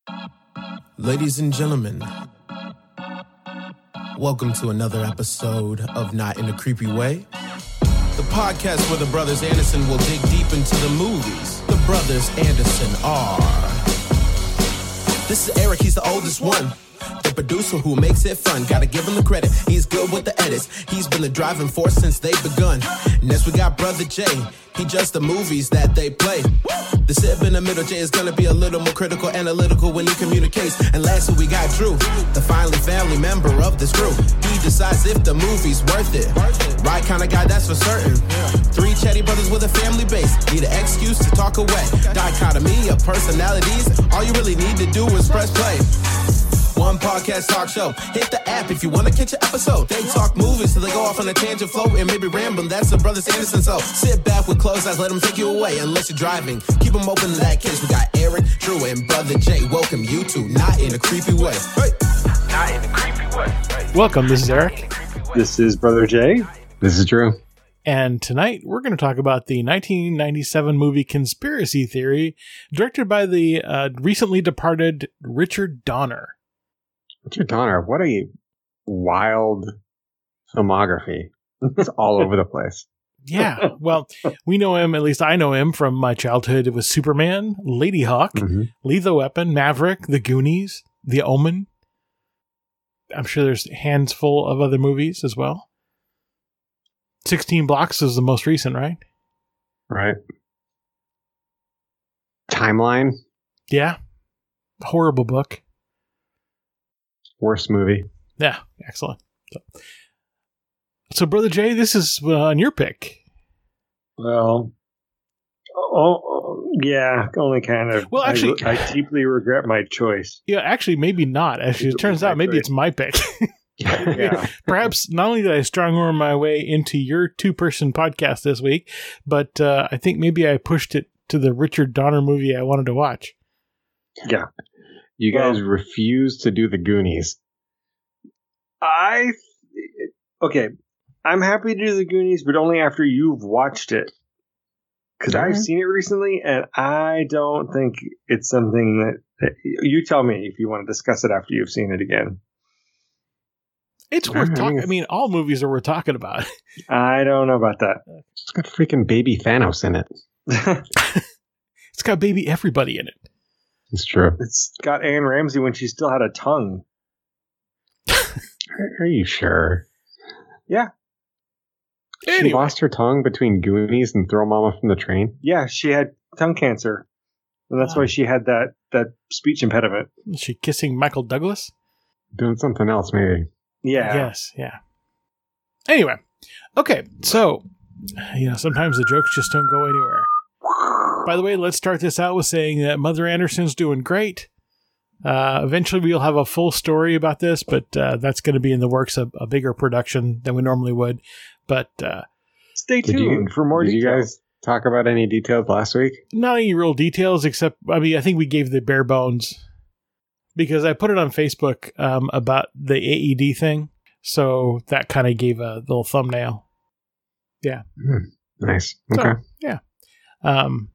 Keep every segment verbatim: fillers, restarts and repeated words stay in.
Ladies and gentlemen, welcome to another episode of Not in a Creepy Way, the podcast where the brothers Anderson will dig deep into the movies the brothers Anderson are. This is Eric, he's the oldest one, the producer who makes it fun. Gotta give him the credit, he's good with the edits. He's been the driving force since they've begun. Next we got Brother Jay, he judged the movies that they play. The sib in the middle, Jay is gonna be a little more critical, analytical when he communicates. And lastly we got Drew, the finally family member of this crew. He decides if the movie's worth it. Right kind of guy, that's for certain. Three chatty brothers with a family base, need an excuse to talk away. Dichotomy of personalities, all you really need to do is press play. One podcast talk show. Hit the app if you want to catch an episode. They talk movies till they go off on a tangent, float, and maybe rambling. That's the brothers Anderson. So sit back with closed eyes, let them take you away. Unless you're driving, keep them open in that case. We got Eric, Drew, and Brother Jay. Welcome you to Not in a Creepy Way. Hey. Not in a Creepy Way. Hey. Welcome, this is Eric. This is Brother Jay. This is Drew. And tonight we're going to talk about the nineteen ninety-seven movie Conspiracy Theory, directed by the uh, recently departed Richard Donner. Richard Donner, what a wild filmography. It's all over the place. Yeah, well, we know him, at least I know him from my childhood. It was Superman, Lady Hawk, mm-hmm. Lethal Weapon, Maverick, The Goonies, The Omen. I'm sure there's hands full of other movies as well. sixteen Blocks is the most recent, right? Right. Timeline. Yeah. Horrible book. Worst movie. Yeah, excellent. So, so Brother Jay, this is uh, on your pick. Well, oh, yeah, only kind of. Well, actually, I, I deeply regret my choice. Yeah, actually, maybe not. Actually, it turns out maybe choice. It's my pick. Yeah. Perhaps not only did I strong arm my way into your two-person podcast this week, but uh, I think maybe I pushed it to the Richard Donner movie I wanted to watch. Yeah. You guys well, refuse to do the Goonies. I, okay, I'm happy to do the Goonies, but only after you've watched it. Because mm-hmm. I've seen it recently, and I don't think it's something that, that, you tell me if you want to discuss it after you've seen it again. It's worth talking. I mean, all movies are worth talking about. I don't know about that. It's got freaking baby Thanos in it. It's got baby everybody in it. It's true. It's got Anne Ramsey when she still had a tongue. Are you sure? Yeah. Anyway. She lost her tongue between Goonies and Throw Mama from the Train? Yeah, she had tongue cancer. And that's wow. why she had that, that speech impediment. Is she kissing Michael Douglas? Doing something else, maybe. Yeah. Yes, yeah. Anyway. Okay, so, you know, sometimes the jokes just don't go anywhere. By the way, let's start this out with saying that Mother Anderson's doing great. Uh, eventually, we'll have a full story about this, but uh, that's going to be in the works of a bigger production than we normally would. But uh, stay tuned you, for more did details. Did you guys talk about any details last week? Not any real details, except, I mean, I think we gave the bare bones because I put it on Facebook um, about the A E D thing. So that kind of gave a little thumbnail. Yeah. Mm, nice. Okay. So, yeah. Um,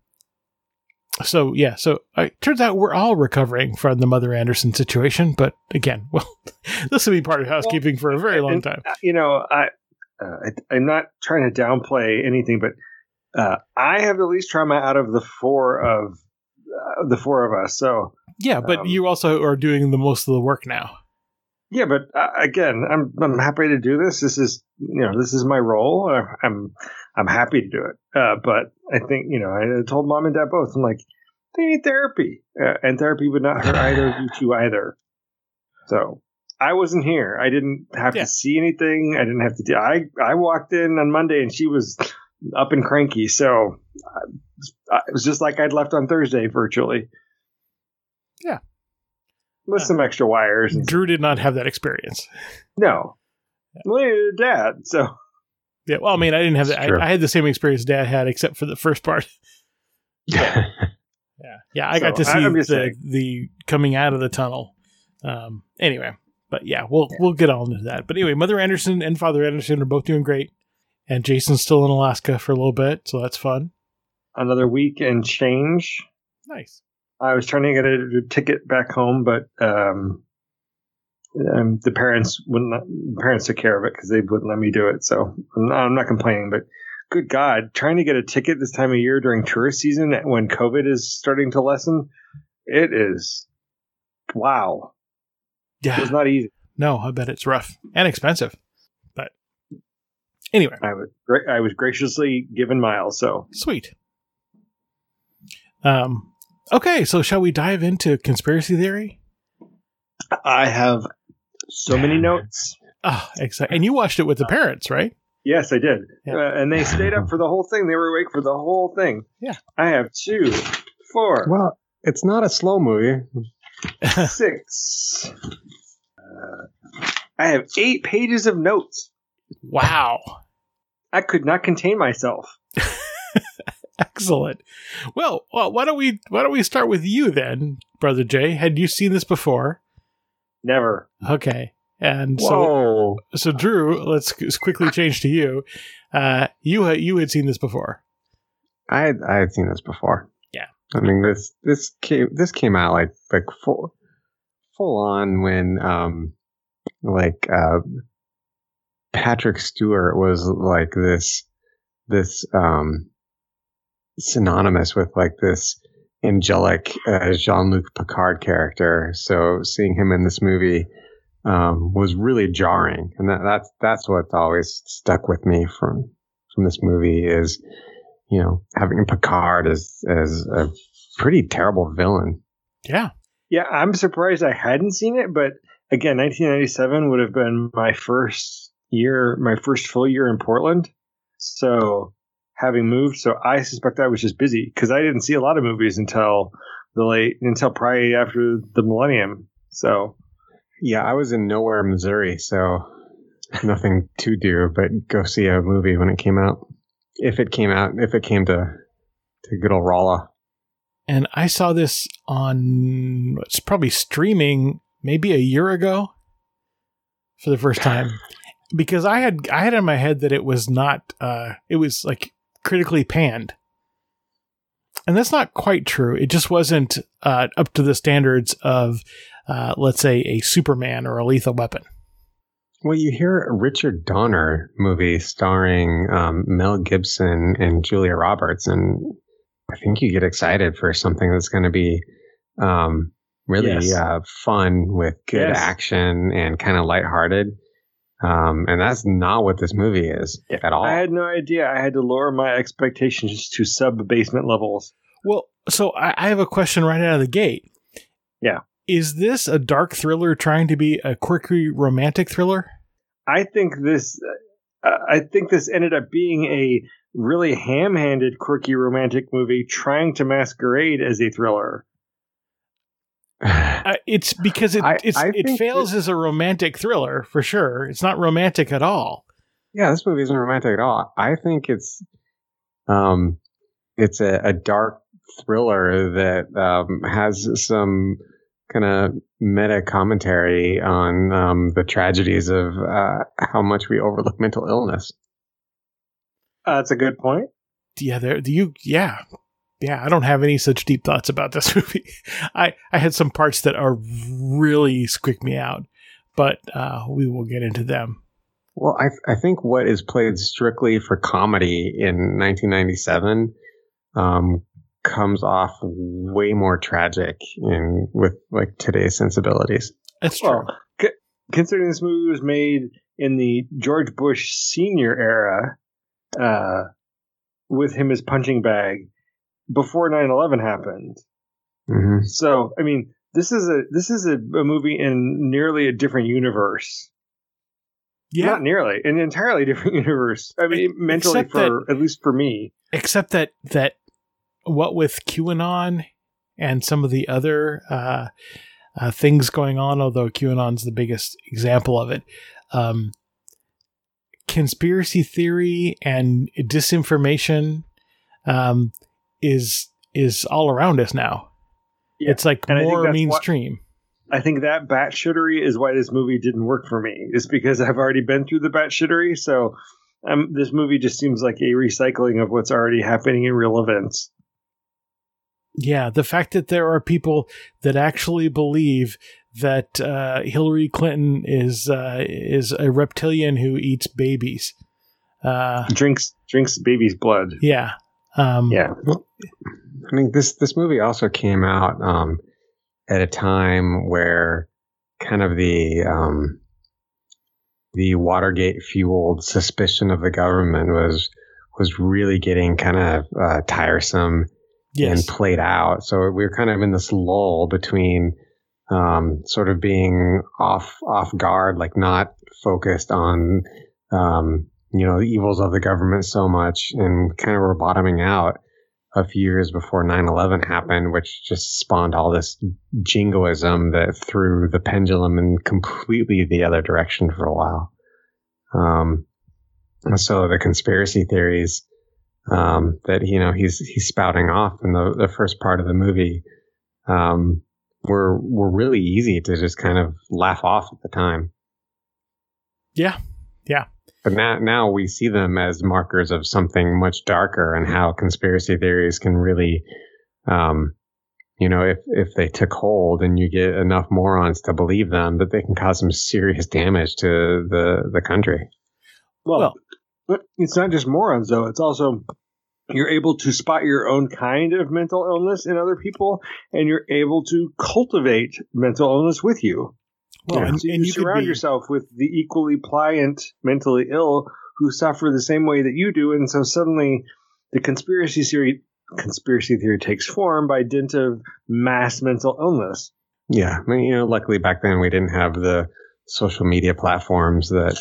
so yeah, so uh, it turns out we're all recovering from the Mother Anderson situation, but again, well, this will be part of housekeeping well, for a very long and, time. You know, I, uh, I, I'm not trying to downplay anything, but uh, I have the least trauma out of the four of uh, the four of us. So yeah, but um, you also are doing the most of the work now. Yeah, but uh, again, I'm I'm happy to do this. This is you know this is my role. I'm I'm happy to do it. Uh, but I think you know I told mom and dad both. I'm like they need therapy, uh, and therapy would not hurt either of you two either. So I wasn't here. I didn't have yeah. to see anything. I didn't have to do. I I walked in on Monday and she was up and cranky. So I, it was just like I'd left on Thursday virtually. Yeah. With uh, some extra wires. And Drew did not have that experience. No. Yeah. Well, Dad, so. Yeah, well, I mean, I didn't have that. I, I had the same experience Dad had, except for the first part. yeah. Yeah, yeah I so, got to see the, the coming out of the tunnel. Um, anyway, but yeah, we'll yeah. we'll get on to that. But anyway, Mother Anderson and Father Anderson are both doing great. And Jason's still in Alaska for a little bit, so that's fun. Another week and change. Nice. I was trying to get a, a ticket back home, but um, um, the parents wouldn't. Let, the parents took care of it because they wouldn't let me do it. So I'm not, I'm not complaining. But good God, trying to get a ticket this time of year during tourist season when COVID is starting to lessen, it is wow. Yeah, it's not easy. No, I bet it's rough and expensive. But anyway, I was I was graciously given miles. So sweet. Um. Okay, so shall we dive into conspiracy theory? I have so many notes. Oh, exactly. And you watched it with the parents, right? Yes, I did. Yeah. Uh, and they stayed up for the whole thing. They were awake for the whole thing. Yeah. I have two, four. Well, it's not a slow movie. Six. Uh, I have eight pages of notes. Wow. I could not contain myself. Excellent. Well, well, why don't we why don't we start with you then, Brother Jay? Had you seen this before? Never. Okay. And Whoa. so so Drew, let's quickly change to you. Uh, you had you had seen this before. I had, I had seen this before. Yeah. I mean this this came this came out like like full full on when um like uh Patrick Stewart was like this this um synonymous with like this angelic uh, Jean-Luc Picard character. So seeing him in this movie um, was really jarring, and that, that's that's what's always stuck with me from from this movie is, you know, having Picard as as a pretty terrible villain. Yeah, yeah. I'm surprised I hadn't seen it, but again, nineteen ninety-seven would have been my first year, my first full year in Portland. So having moved, so I suspect I was just busy because I didn't see a lot of movies until the late, until probably after the millennium. So, yeah, I was in nowhere, Missouri, so nothing to do but go see a movie when it came out. If it came out, if it came to to good old Rolla. And I saw this on, it's probably streaming maybe a year ago for the first time. Because I had I had in my head that it was not, uh, it was like critically panned. And that's not quite true. It just wasn't uh, up to the standards of, uh, let's say, a Superman or a Lethal Weapon. Well, you hear a Richard Donner movie starring um, Mel Gibson and Julia Roberts, and I think you get excited for something that's going to be um, really yes. uh, fun with good yes. action and kind of lighthearted. Um, and that's not what this movie is at all. I had no idea. I had to lower my expectations to sub-basement levels. Well, so I, I have a question right out of the gate. Yeah. Is this a dark thriller trying to be a quirky romantic thriller? I think this, uh, I think this ended up being a really ham-handed, quirky romantic movie trying to masquerade as a thriller. Uh, it's because it I, it's, I it fails that, as a romantic thriller for sure. It's not romantic at all. Yeah, this movie isn't romantic at all. I think it's um, it's a, a dark thriller that um, has some kind of meta commentary on um, the tragedies of uh, how much we overlook mental illness. Uh, that's a good point. Yeah, there. Do you? Yeah. Yeah, I don't have any such deep thoughts about this movie. I, I had some parts that are really squeak me out, but uh, we will get into them. Well, I I think what is played strictly for comedy in nineteen ninety-seven um, comes off way more tragic in with like today's sensibilities. That's true. Well, c- considering this movie was made in the George Bush Senior era, uh, with him as punching bag. Before nine eleven happened. Mm-hmm. So, I mean, this is a this is a, a movie in nearly a different universe. Yeah. Not nearly, an entirely different universe. I mean, mentally Except for, that, at least for me. Except that, that what with QAnon and some of the other uh, uh, things going on, although QAnon's the biggest example of it, um, conspiracy theory and disinformation um, is is all around us now. Yeah. It's like and more mainstream. What, I think that batshittery is why this movie didn't work for me. It's because I've already been through the batshittery, so um, this movie just seems like a recycling of what's already happening in real events. Yeah, the fact that there are people that actually believe that uh, Hillary Clinton is uh, is a reptilian who eats babies, uh, drinks drinks baby's blood. Yeah, um, yeah. Well, I mean, this this movie also came out um, at a time where kind of the um, the Watergate fueled suspicion of the government was was really getting kind of uh, tiresome. Yes. And played out. So we were kind of in this lull between um, sort of being off off guard, like not focused on um, you know the evils of the government so much, and kind of were bottoming out a few years before nine eleven happened, which just spawned all this jingoism that threw the pendulum in completely the other direction for a while. Um, so the conspiracy theories Um, that you know he's he's spouting off in the, the first part of the movie um, were were really easy to just kind of laugh off at the time. Yeah, yeah. But now now we see them as markers of something much darker, and how conspiracy theories can really, um, you know, if if they took hold and you get enough morons to believe them, that they can cause some serious damage to the the country. Well. well But it's not just morons, though. It's also you're able to spot your own kind of mental illness in other people, and you're able to cultivate mental illness with you. Well, yeah. and, so you, and you surround be... yourself with the equally pliant, mentally ill who suffer the same way that you do, and so suddenly the conspiracy theory conspiracy theory takes form by dint of mass mental illness. Yeah, I mean, you know, luckily back then we didn't have the social media platforms that.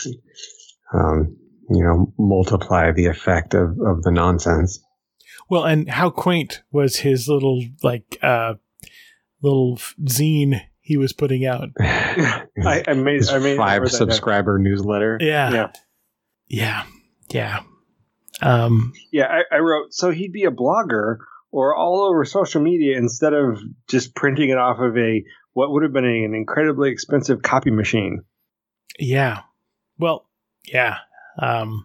Um, you know, multiply the effect of, of the nonsense. Well, and how quaint was his little, like, uh, little zine he was putting out? I, I made, his I made five subscriber that. newsletter. Yeah. Yeah. Yeah. Yeah. Um, yeah, I, I wrote, so he'd be a blogger or all over social media instead of just printing it off of a, what would have been a, an incredibly expensive copy machine. Yeah. Well, yeah. Um,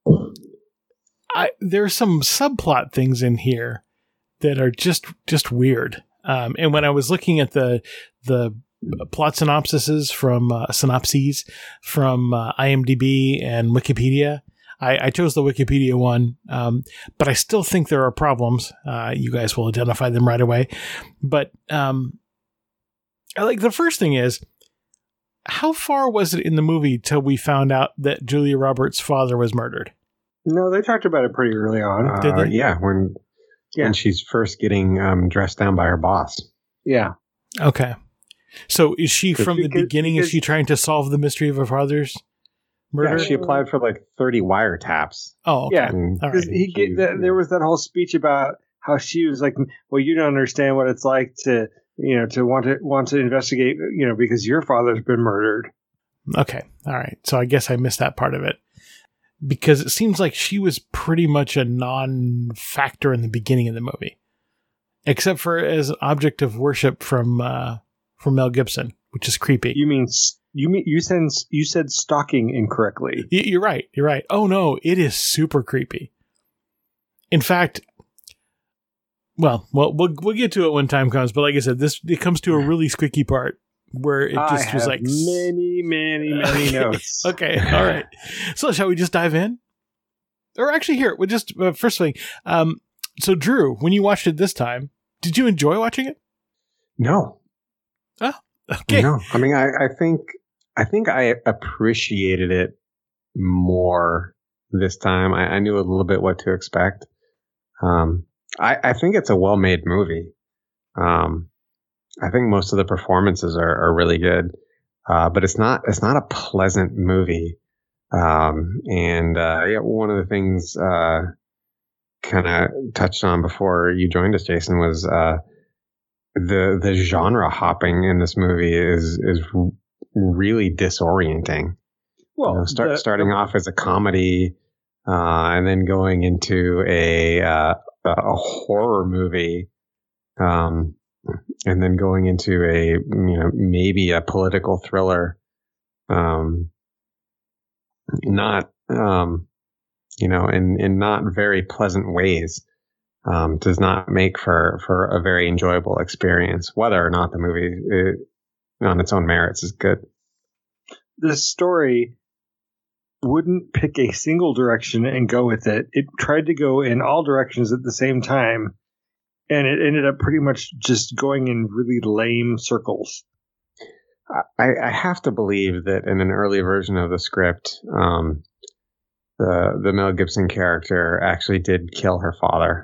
I there's some subplot things in here that are just just weird. Um, and when I was looking at the the plot synopsises from uh, synopses from uh, IMDb and Wikipedia, I, I chose the Wikipedia one. Um, but I still think there are problems. Uh, you guys will identify them right away. But um, I like the first thing is. How far was it in the movie till we found out that Julia Roberts' father was murdered? No, they talked about it pretty early on. Uh, Did they? Yeah, when yeah. when she's first getting um, dressed down by her boss. Yeah. Okay. So is she from the beginning? Is she trying to solve the mystery of her father's murder? Yeah, she applied for like thirty wiretaps. Oh, okay. Yeah. All right. He get that, there was that whole speech about how she was like, "Well, you don't understand what it's like to." You know, to want to want to investigate, you know, because your father's been murdered. Okay. All right. So I guess I missed that part of it. Because it seems like she was pretty much a non-factor in the beginning of the movie. Except for as an object of worship from uh, from Mel Gibson, which is creepy. You mean you mean you said you said stalking incorrectly. Y- you're right. You're right. Oh no, it is super creepy. In fact, Well, well, we'll we'll get to it when time comes. But like I said, this it comes to a really squeaky part where it just I was have like many, many, many okay. notes. Okay, all right. So shall we just dive in? Or actually, here we just uh, first thing. Um, so Drew, when you watched it this time, did you enjoy watching it? No. Oh, okay. No, I mean, I, I think I think I appreciated it more this time. I, I knew a little bit what to expect. Um. I, I think it's a well-made movie. Um, I think most of the performances are, are really good, uh, but it's not it's not a pleasant movie. Um, and uh, yeah, one of the things uh, kind of touched on before you joined us, Jason, was uh, the the genre hopping in this movie is is really disorienting. Well, you know, start, the, starting the, off as a comedy, uh, and then going into a uh, a horror movie, um, and then going into a you know maybe a political thriller, um, not um, you know in in not very pleasant ways. um, does not make for, for a very enjoyable experience, whether or not the movie it, on its own merits is good. The story wouldn't pick a single direction and go with it. It tried to go in all directions at the same time, and it ended up pretty much just going in really lame circles. I, I have to believe that in an early version of the script, um, the the Mel Gibson character actually did kill her father,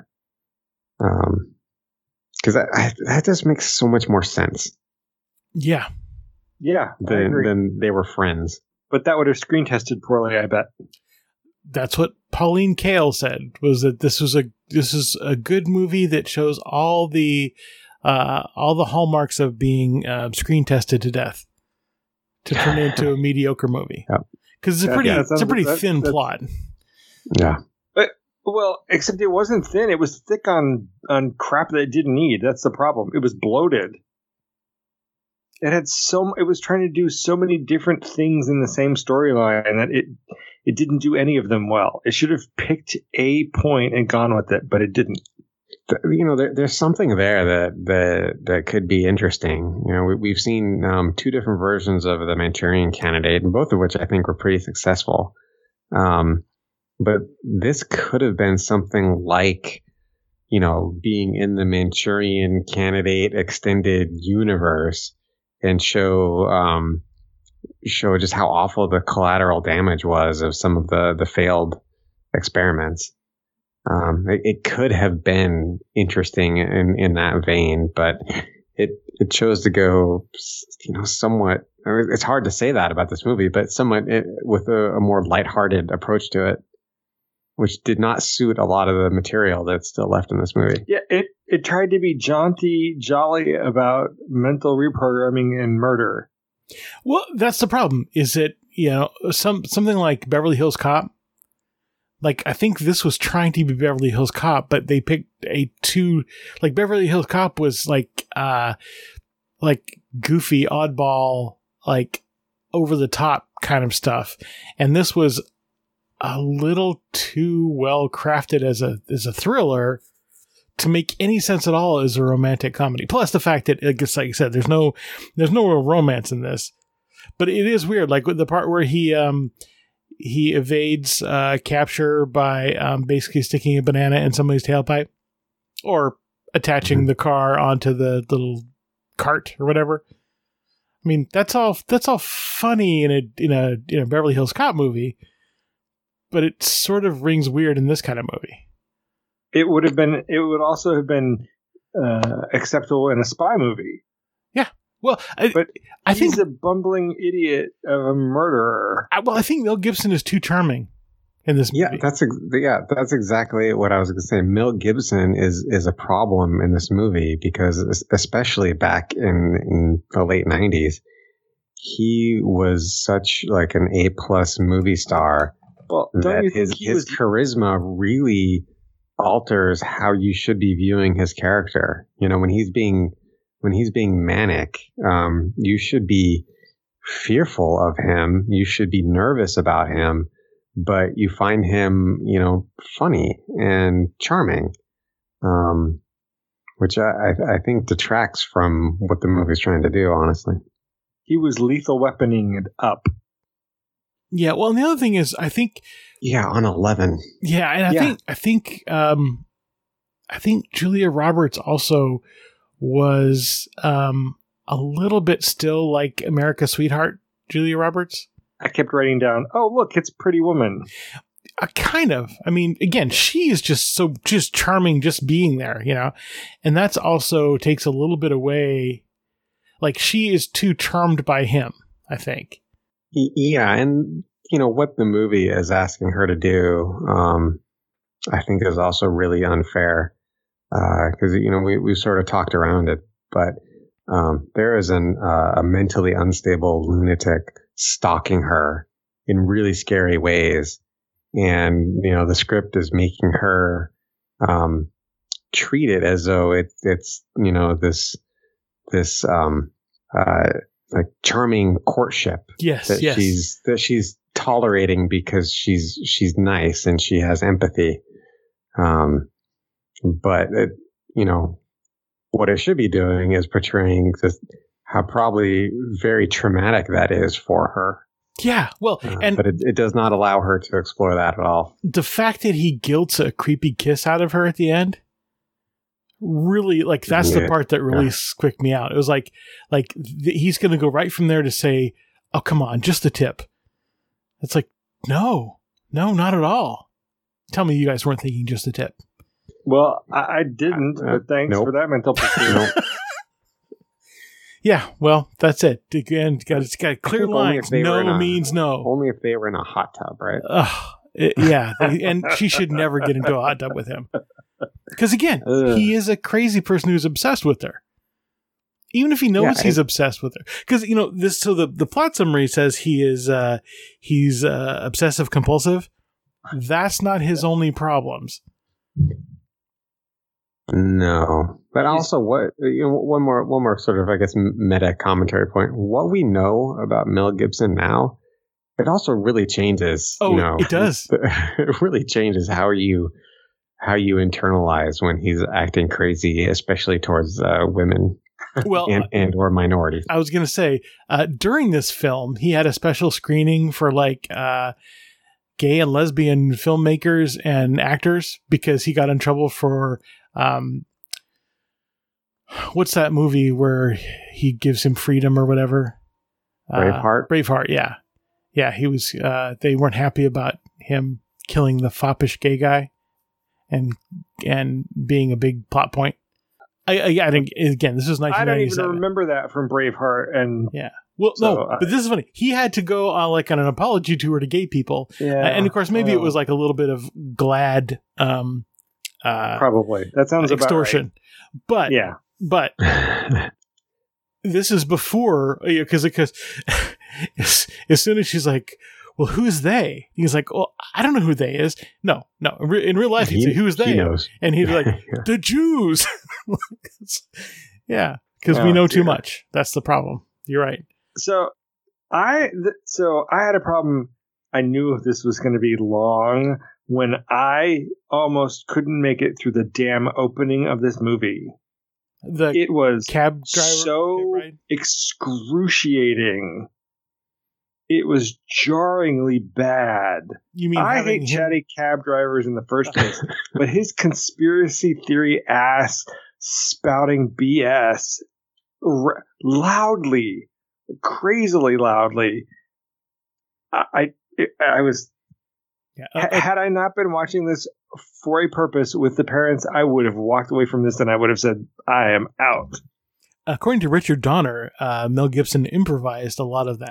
because um, that that just makes so much more sense. Yeah, yeah, than than they were friends. But that would have screen tested poorly, I bet. That's what Pauline Kael said, was that this was a this is a good movie that shows all the uh, all the hallmarks of being uh, screen tested to death to turn into a mediocre movie. Because it's a pretty yeah, it's a pretty that, thin that, plot. Yeah. But, well, except it wasn't thin. It was thick on on crap that it didn't need. That's the problem. It was bloated. It had so it was trying to do so many different things in the same storyline that it it didn't do any of them well. It should have picked a point and gone with it, but it didn't. You know, there, there's something there that, that that could be interesting. You know, we, we've seen um, two different versions of the Manchurian Candidate, and both of which I think were pretty successful. Um, but this could have been something like, you know, being in the Manchurian Candidate extended universe and show um, show just how awful the collateral damage was of some of the, the failed experiments. Um, it, it could have been interesting in, in that vein, but it it chose to go, you know, somewhat. It's hard to say that about this movie, but somewhat it, with a, a more lighthearted approach to it, which did not suit a lot of the material that's still left in this movie. Yeah, it it tried to be jaunty, jolly about mental reprogramming and murder. Well, that's the problem. Is it, you know, some something like Beverly Hills Cop? Like, I think this was trying to be Beverly Hills Cop, but they picked a two, like Beverly Hills Cop was like, uh, like goofy, oddball, like over the top kind of stuff. And this was a little too well crafted as a, as a thriller to make any sense at all as a romantic comedy. Plus the fact that, I guess, like I said, there's no, there's no real romance in this, but it is weird. Like with the part where he, um, He evades uh, capture by um, basically sticking a banana in somebody's tailpipe or attaching mm-hmm. the car onto the little cart or whatever. I mean, that's all. That's all funny in a in a in a Beverly Hills Cop movie, but it sort of rings weird in this kind of movie. It would have been. It would also have been uh, acceptable in a spy movie. Yeah. Well, I, but I he's think a bumbling idiot of a murderer. I, well, I think Mel Gibson is too charming in this movie. Yeah, that's ex- yeah, that's exactly what I was going to say. Mel Gibson is is a problem in this movie because, especially back in, in the late nineties, he was such like an A plus movie star. Well, that his his was... charisma really alters how you should be viewing his character. You know, when he's being When he's being manic, um, you should be fearful of him. You should be nervous about him, but you find him, you know, funny and charming, um, which I, I think detracts from what the movie's trying to do, honestly. He was lethal weaponing it up. Yeah, well, and the other thing is, I think... Yeah, on eleven. Yeah, and I yeah. think, I think, um, I think Julia Roberts also... was um, a little bit still like America's Sweetheart, Julia Roberts. I kept writing down, oh, look, it's Pretty Woman. Uh, kind of. I mean, again, she is just so just charming just being there, you know? And that's also takes a little bit away. Like, she is too charmed by him, I think. Yeah, and, you know, what the movie is asking her to do, um, I think is also really unfair. Because, uh, you know, we, we sort of talked around it, but um, there is an, uh, a mentally unstable lunatic stalking her in really scary ways. And, you know, the script is making her um, treat it as though it, it's, you know, this, this um, uh, like charming courtship. Yes, that yes. she's, that she's tolerating because she's, she's nice and she has empathy. Um, but it, you know, what it should be doing is portraying this, how probably very traumatic that is for her. Yeah, well, Uh, and but it, it does not allow her to explore that at all. the fact that he guilts a creepy kiss out of her at the end, really, like, that's the Yeah, part that really yeah. squicked me out. It was like, like th- he's going to go right from there to say, "Oh, come on, just the tip." It's like, no, no, not at all. Tell me you guys weren't thinking just the tip. Well, I, I didn't, Uh, but thanks nope. for that mental picture. Yeah, well, that's it. Again, got it's got clear think only if lines. they were in No a- means no. Only if they were in a hot tub, right? Ugh, it- yeah, they- and she should never get into a hot tub with him. Because again, Ugh. he is a crazy person who's obsessed with her. Even if he knows Yeah, he's I- obsessed with her, because you know this. So the, the plot summary says he is uh, he's uh, obsessive compulsive. That's not his only problems. No, but also what you know, one more one more sort of I guess meta commentary point. What we know about Mel Gibson now, it also really changes. Oh, you know, it does. It really changes how you how you internalize when he's acting crazy, especially towards uh, women Well, and and or minorities. I was going to say, uh, during this film, he had a special screening for like uh, gay and lesbian filmmakers and actors because he got in trouble for um, what's that movie where he gives him freedom or whatever? Braveheart? Uh, Braveheart, yeah. Yeah, he was, uh, they weren't happy about him killing the foppish gay guy and and being a big plot point. I, I, I think, again, this is I nineteen don't even ninety-seven. remember that from Braveheart. And Yeah. Well, So, no, uh, but this is funny. He had to go on like on an apology tour to gay people, yeah, Uh, and of course, maybe it well, was like a little bit of glad um, uh, probably that sounds about extortion. But right. Yeah, but this is before because because as, as soon as she's like, "Well, who's they?" He's like, "Well, I don't know who they is." No, no. In, re- in real life, he'd say, "Who's He they?" knows. And he'd be like, "The Jews." Yeah, because we Oh, know too dear. much. That's the problem. You're right. So I th- so I had a problem. I knew this was going to be long when I almost couldn't make it through the damn opening of this movie. The It was cab driver. so cab ride? excruciating. It was jarringly bad. You mean I having hate him- chatty cab drivers in the first place, but his conspiracy theory ass spouting B S r- loudly, crazily loudly. I, I, it, I was Yeah, ha- uh, had I not been watching this for a purpose with the parents, I would have walked away from this and I would have said, "I am out." according to Richard Donner, uh, Mel Gibson improvised a lot of that.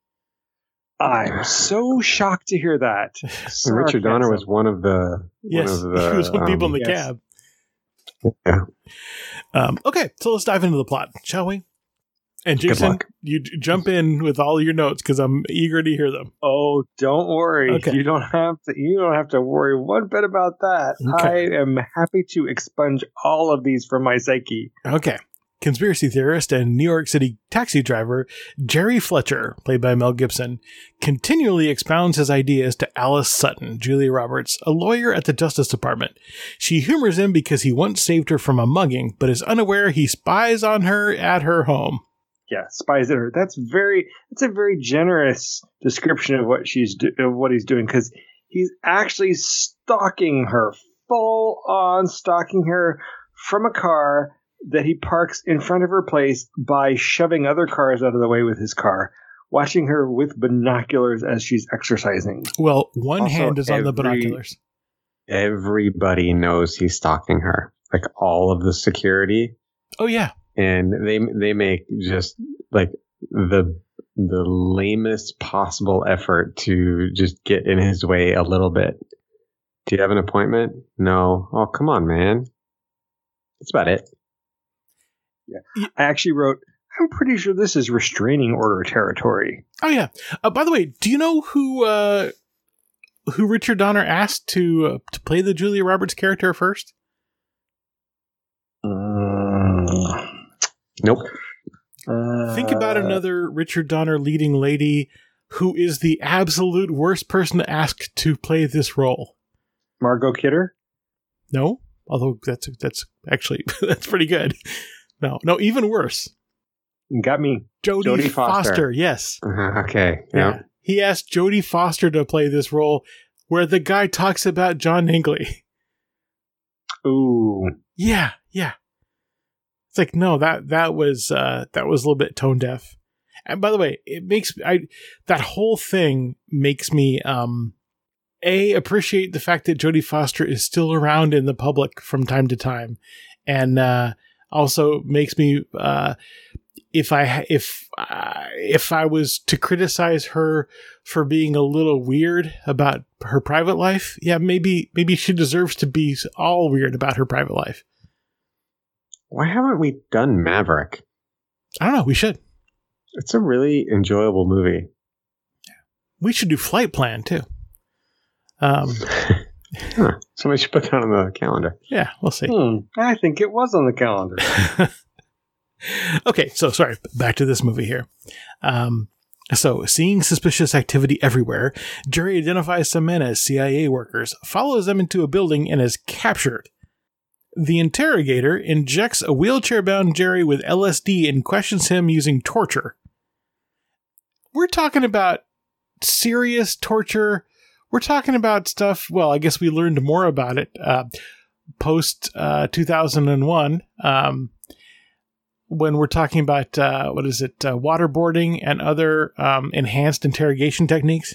I'm so shocked to hear that. And Richard Donner was one of the Yes, one of the he was one of the people in um, the yes. cab. yeah. Um, okay, so let's dive into the plot, shall we? And Good Jason, luck. you j- jump in with all your notes because I'm eager to hear them. Oh, don't worry. Okay. You don't have to. You don't have to worry one bit about that. Okay. I am happy to expunge all of these from my psyche. Okay. Conspiracy theorist and New York City taxi driver Jerry Fletcher, played by Mel Gibson, continually expounds his ideas to Alice Sutton, Julia Roberts, a lawyer at the Justice Department. She humors him because he once saved her from a mugging, but is unaware he spies on her at her home. Yeah, spies at her. That's very. That's a very generous description of what she's do, of what he's doing because he's actually stalking her, full on stalking her from a car that he parks in front of her place by shoving other cars out of the way with his car, watching her with binoculars as she's exercising. Well, one Also, hand is on the every- binoculars. Everybody knows he's stalking her. Like all of the security, Oh, yeah. and they they make just like the the lamest possible effort to just get in his way a little bit. Do you have an appointment? No. Oh, come on, man. That's about it. I actually wrote, I'm pretty sure this is restraining order territory. Oh, yeah. Uh, by the way, do you know who uh, who Richard Donner asked to uh, to play the Julia Roberts character first? Mm, Nope. uh, Think about another Richard Donner leading lady who is the absolute worst person to ask to play this role. Margot Kidder? No? Although that's that's actually that's pretty good. No, no, even worse. You got me. Jodie, Jodie Foster. Foster. Yes. Uh-huh, okay. Yeah. Yeah. He asked Jodie Foster to play this role where the guy talks about John Hinckley. Ooh. Yeah, yeah. It's like, no, that that was uh, that was a little bit tone deaf. And by the way, it makes I that whole thing makes me um a appreciate the fact that Jodie Foster is still around in the public from time to time, and uh, also makes me uh, if I if uh, if I was to criticize her for being a little weird about her private life, yeah, maybe maybe she deserves to be all weird about her private life. Why haven't we done Maverick? I don't know. We should. It's a really enjoyable movie. We should do Flight Plan too. Um, Huh. Somebody should put that on the calendar. yeah, we'll see. Hmm. I think it was on the calendar. Okay, so sorry, back to this movie here. Um, so, seeing suspicious activity everywhere, Jerry identifies some men as C I A workers, follows them into a building, and is captured. The interrogator injects a wheelchair-bound Jerry with L S D and questions him using torture. We're talking about serious torture. We're talking about stuff, well, I guess we learned more about it uh, post uh, two thousand one, um, when we're talking about, uh, what is it, uh, waterboarding and other um, enhanced interrogation techniques.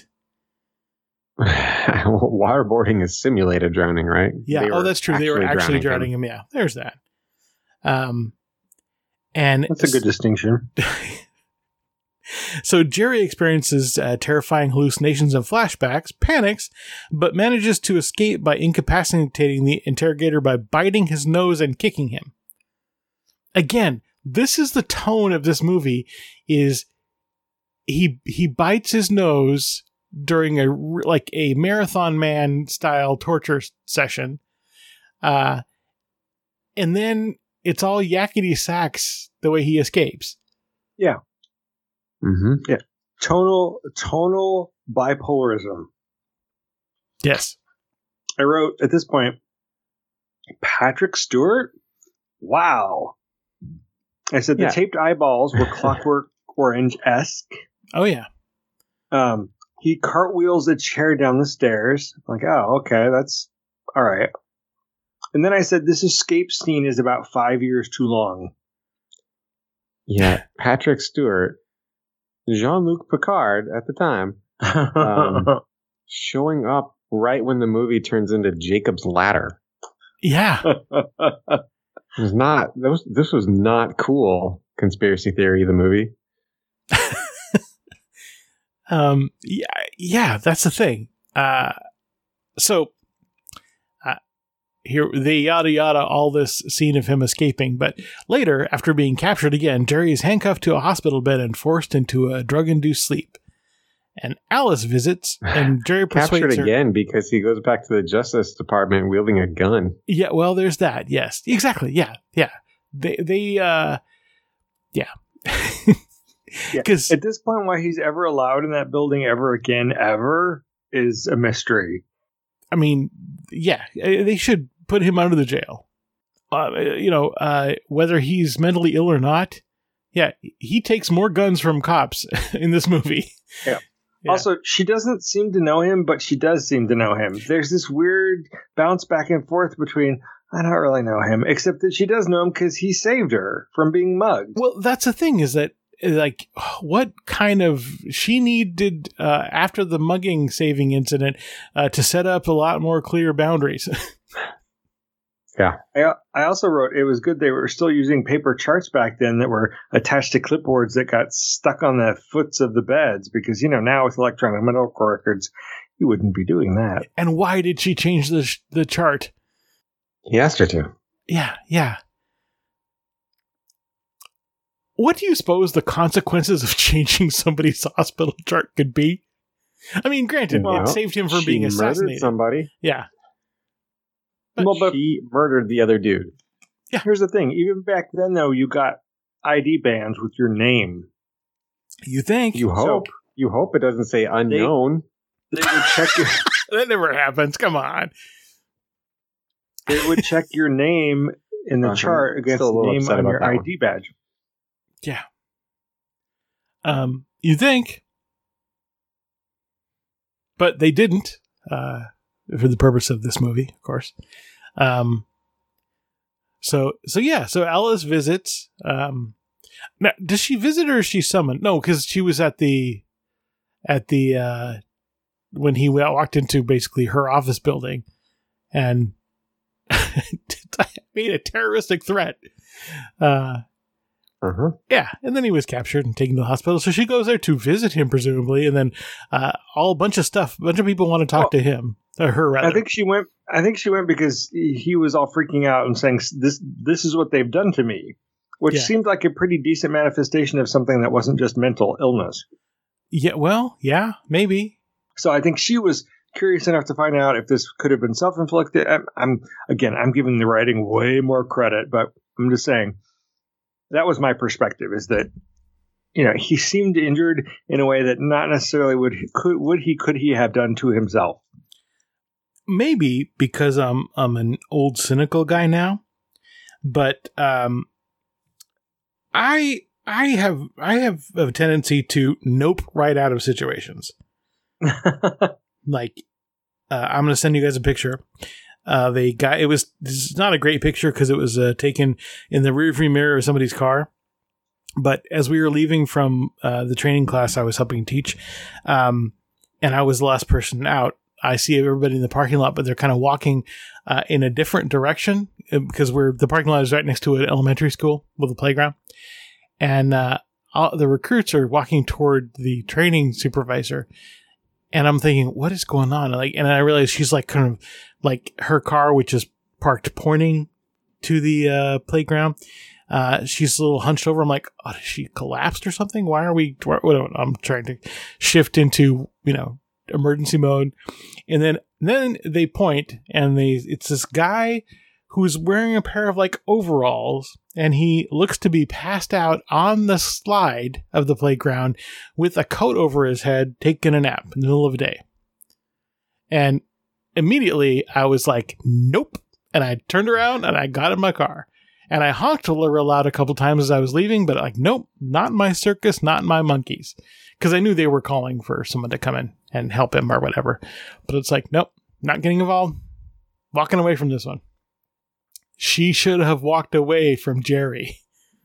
Waterboarding is simulated drowning, right? Yeah, They oh, were that's true. They were actually drowning him. him. Yeah, there's that. Um, and That's a good distinction. So Jerry experiences uh, terrifying hallucinations and flashbacks, panics, but manages to escape by incapacitating the interrogator by biting his nose and kicking him. Again, this is the tone of this movie: is he he bites his nose during a like a Marathon Man style torture session, uh, and then it's all yakety sax the way he escapes. Yeah. Mm-hmm. Yeah. Tonal tonal bipolarism. Yes. I wrote at this point, Patrick Stewart? Wow. I said the Yeah. taped eyeballs were Clockwork Orange-esque. Oh yeah. Um, he cartwheels a chair down the stairs. I'm like, oh, okay, that's all right. And then I said, this escape scene is about five years too long. Yeah, Patrick Stewart, Jean-Luc Picard at the time, um, showing up right when the movie turns into Jacob's Ladder. Yeah. It was not. That was, this was not cool. Conspiracy theory. The movie. Um, yeah, yeah, that's the thing. Uh, so, uh, here, they yada yada all this scene of him escaping, but later, after being captured again, Jerry is handcuffed to a hospital bed and forced into a drug-induced sleep. And Alice visits, and Jerry persuades Captured her. again because he goes back to the Justice Department wielding a gun. Yeah, well, there's that. Yes, exactly. Yeah, yeah. They, they, uh, yeah. Yeah. 'Cause- At this point, why he's ever allowed in that building ever again, ever, is a mystery. I mean, yeah, uh, they should put him under the jail. Uh, you know, uh, whether he's mentally ill or not. Yeah, he takes more guns from cops in this movie. Yeah. Yeah. Also, she doesn't seem to know him, but she does seem to know him. There's this weird bounce back and forth between, I don't really know him, except that she does know him because he saved her from being mugged. Well, that's the thing is that, like, what kind of she needed uh, after the mugging saving incident uh, to set up a lot more clear boundaries. Yeah. I, I also wrote it was good they were still using paper charts back then that were attached to clipboards that got stuck on the foots of the beds because, you know, now with electronic medical records, you wouldn't be doing that. And why did she change the sh- the chart? He asked her to. Yeah, yeah. What do you suppose the consequences of changing somebody's hospital chart could be? I mean, granted, Well, it saved him from she being murdered assassinated. somebody. Yeah. Well, but She murdered the other dude. here's the thing. Even back then, though, you got I D bands with your name. You think? You hope. You hope it doesn't say unknown. They would check your... That never happens. Come on. It would check your name in the Uh-huh. chart against Still a the little name upset on about your that I one. D badge. Yeah. Um, you think, but they didn't. Uh, for the purpose of this movie, of course. Um. So so yeah. So Alice visits. Um. Now, does she visit or is she summoned? No, because she was at the, at the uh, when he walked into basically her office building, and made a terroristic threat. Uh. Uh-huh. Yeah, and then he was captured and taken to the hospital. So she goes there to visit him, presumably, and then uh, all a bunch of stuff. A bunch of people want to talk Well, to him, or her rather. I think she went. I think she went because he was all freaking out and saying, "This, this is what they've done to me," which Yeah. seemed like a pretty decent manifestation of something that wasn't just mental illness. Yeah, well, yeah, maybe. So I think she was curious enough to find out if this could have been self-inflicted. I'm, I'm again, I'm giving the writing way more credit, but I'm just saying that was my perspective. Is that you know he seemed injured in a way that not necessarily would could would he could he have done to himself. Maybe because I'm I'm an old cynical guy now, but um, I I have I have a tendency to nope right out of situations. Like, uh, I'm going to send you guys a picture of a guy. It was this is not a great picture because it was uh, taken in the rearview mirror of somebody's car. But as we were leaving from uh, the training class I was helping teach, um, and I was the last person out, I see everybody in the parking lot, but they're kind of walking uh, in a different direction because we're the parking lot is right next to an elementary school with a playground, and uh, all, the recruits are walking toward the training supervisor, and I'm thinking, what is going on? Like, and I realize she's like kind of like her car, which is parked pointing to the uh, playground. Uh, she's a little hunched over. I'm like, oh, is she collapsed or something? Why are we? What, I'm trying to shift into you know emergency mode, and then then they point, and they it's this guy who's wearing a pair of like overalls, and he looks to be passed out on the slide of the playground with a coat over his head, taking a nap in the middle of the day. And immediately I was like, nope. And I turned around and I got in my car. And I honked real loud a couple times as I was leaving, but like, nope, not in my circus, not in my monkeys. Because I knew they were calling for someone to come in and help him or whatever. But it's like, nope, not getting involved. Walking away from this one. She should have walked away from Jerry.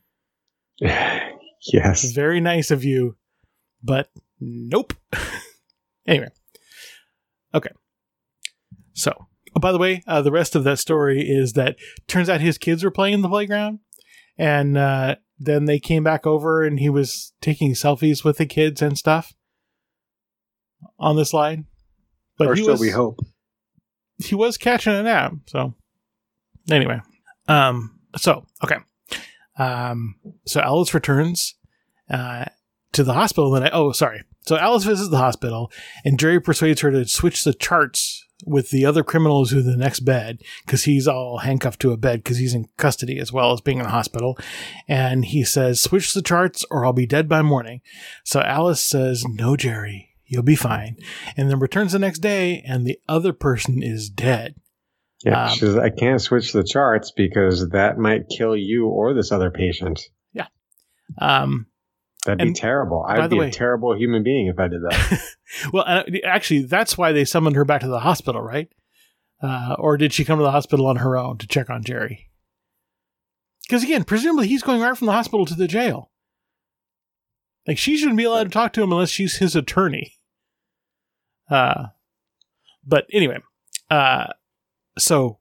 Yes. Very nice of you, but nope. Anyway. Okay. So, oh, by the way, uh, the rest of that story is that turns out his kids were playing in the playground, and uh, then they came back over and he was taking selfies with the kids and stuff on the slide. But or he so was, we hope. He was catching a nap, so anyway. Um, so, okay. Um, so Alice returns uh, to the hospital. And I, oh, sorry. So Alice visits the hospital, and Jerry persuades her to switch the charts with the other criminals who are in the next bed, because he's all handcuffed to a bed because he's in custody as well as being in the hospital. And he says, switch the charts or I'll be dead by morning. So Alice says, no, Jerry, you'll be fine. And then returns the next day, and the other person is dead. Yeah, Um, she says, I can't switch the charts because that might kill you or this other patient. Yeah. Um, That'd be and terrible. by I'd the be way- a terrible human being if I did that. well, uh, actually, that's why they summoned her back to the hospital, right? Uh, or did she come to the hospital on her own to check on Jerry? Because again, presumably he's going right from the hospital to the jail. Like, she shouldn't be allowed to talk to him unless she's his attorney. Uh, but anyway, uh, so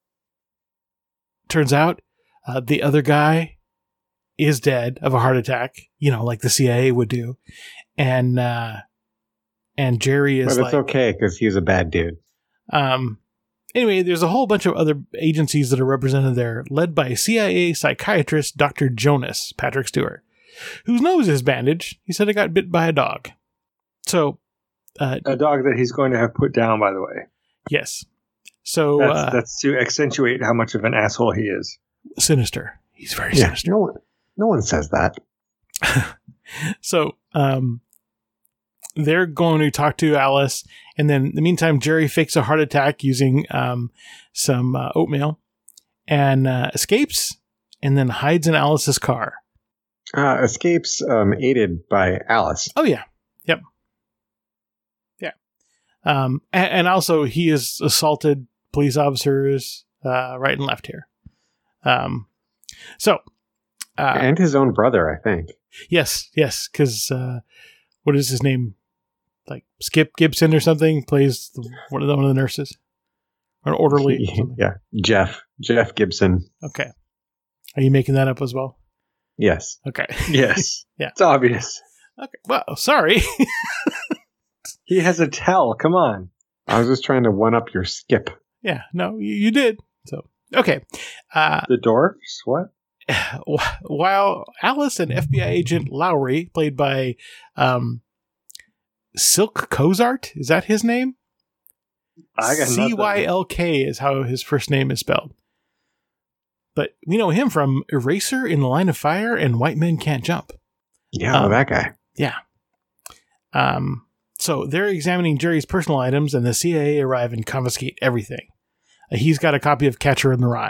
turns out uh, the other guy is dead of a heart attack, you know, like the C I A would do. And, uh, and Jerry is But it's like, okay because he's a bad dude. um, anyway, there's a whole bunch of other agencies that are represented there, led by C I A psychiatrist Doctor Jonas, Patrick Stewart, whose nose is bandaged. He said it got bit by a dog. So, uh, A dog that he's going to have put down, by the way. yes. So, That's, uh, that's to accentuate how much of an asshole he is. sinister. He's very Yeah, sinister. no one, no one says that. So, um, they're going to talk to Alice, and then in the meantime, Jerry fakes a heart attack using um, some uh, oatmeal and uh, escapes, and then hides in Alice's car. Uh, escapes um, aided by Alice. Oh, yeah. Yep. Yeah. Um, and, and also, he has assaulted police officers uh, right and left here. Um, so. Uh, and his own brother, I think. Yes, yes, because uh, what is his name? Like Skip Gibson or something plays the, one of the one of the nurses, or an orderly. Or something. Yeah, Jeff Jeff Gibson. Okay, are you making that up as well? Yes. Okay. Yes. Yeah. It's obvious. Okay. Well, sorry. He has a tell. Come on. I was just trying to one up your Skip. Yeah. No, you, you did. So okay. Uh, the dwarfs. What? While Alice and F B I agent Lowry, played by um, Silk Cozart, is that his name? I got C Y L K is how his first name is spelled. But we know him from Eraser, In the Line of Fire, and White Men Can't Jump. Yeah, um, that guy. Yeah. Um. So they're examining Jerry's personal items, and the C I A arrive and confiscate everything. Uh, he's got a copy of Catcher in the Rye.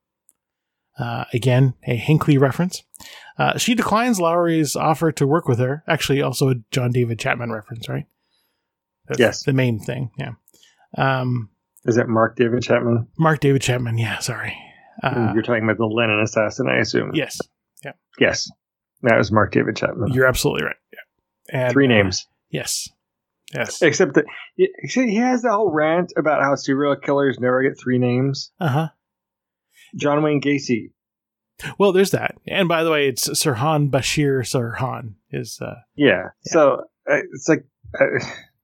Uh, again, a Hinckley reference. Uh, she declines Lowry's offer to work with her. Actually, also a John David Chapman reference, right? That's yes. The main thing, yeah. Um, Is that Mark David Chapman? Mark David Chapman, yeah, sorry. Uh, You're talking about the Lennon assassin, I assume. Yes. Yeah. Yes. That was Mark David Chapman. You're absolutely right. Yeah. And, Three names. Uh, yes. Yes. Except that he has the whole rant about how serial killers never get three names. Uh-huh. John Wayne Gacy. Well, there's that. And by the way, it's Sirhan Bashir Sirhan is. Uh, yeah. yeah. So uh, it's like. Uh,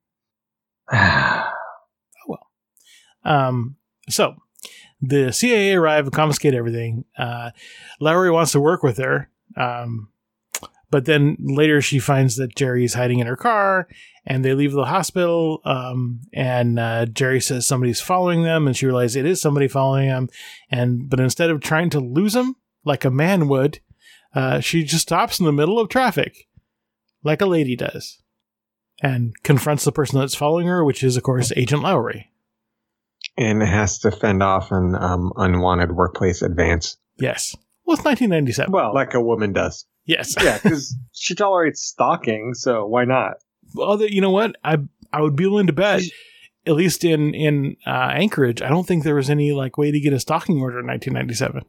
oh well. Um. So the C I A arrive and confiscate everything. Uh, Lowry wants to work with her. Um. But then later she finds that Jerry's hiding in her car, and they leave the hospital. Um, and uh, Jerry says somebody's following them, and she realizes it is somebody following them. And but instead of trying to lose them like a man would, uh, she just stops in the middle of traffic, like a lady does, and confronts the person that's following her, which is, of course, Agent Lowry. And has to fend off an um, unwanted workplace advance. Yes. Well, it's nineteen ninety-seven. Well, like a woman does. Yes. Yeah, because she tolerates stalking, so why not? Well, you know what? I I would be willing to bet, at least in in uh, Anchorage, I don't think there was any like way to get a stalking order in nineteen ninety-seven.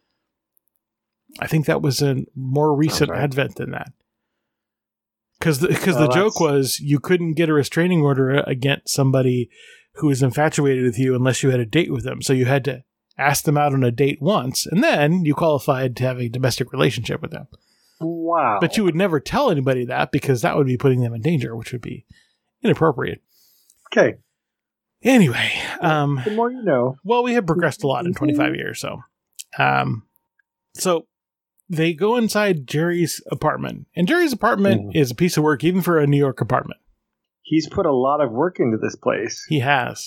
I think that was a more recent right. advent than that. Because the, cause well, the joke was you couldn't get a restraining order against somebody who was infatuated with you unless you had a date with them. So you had to ask them out on a date once, and then you qualified to have a domestic relationship with them. Wow. But you would never tell anybody that because that would be putting them in danger, which would be inappropriate. Okay. Anyway. Um, the more you know. Well, we have progressed a lot in twenty-five years, so. Um, so they go inside Jerry's apartment. And Jerry's apartment mm. is a piece of work, even for a New York apartment. He's put a lot of work into this place. He has.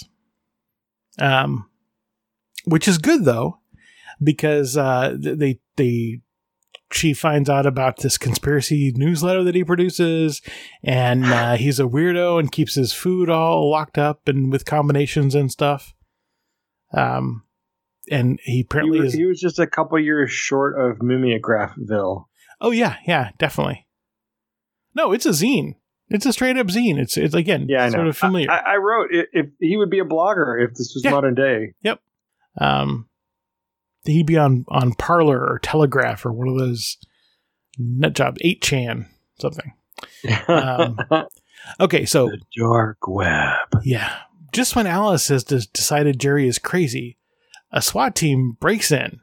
Um, which is good, though, because uh, they they... she finds out about this conspiracy newsletter that he produces, and uh, he's a weirdo and keeps his food all locked up and with combinations and stuff. Um, and he apparently he was, is. He was just a couple years short of Mimeographville. Oh yeah, yeah, definitely. No, it's a zine. It's a straight up zine. It's it's again, yeah, I know. sort of familiar. I, I wrote if, if he would be a blogger if this was yeah. modern day. Yep. Um. He'd be on, on Parler or Telegraph or one of those nut jobs, eight chan, something. Um, okay, so. The dark web. Yeah. Just when Alice has d- decided Jerry is crazy, a SWAT team breaks in.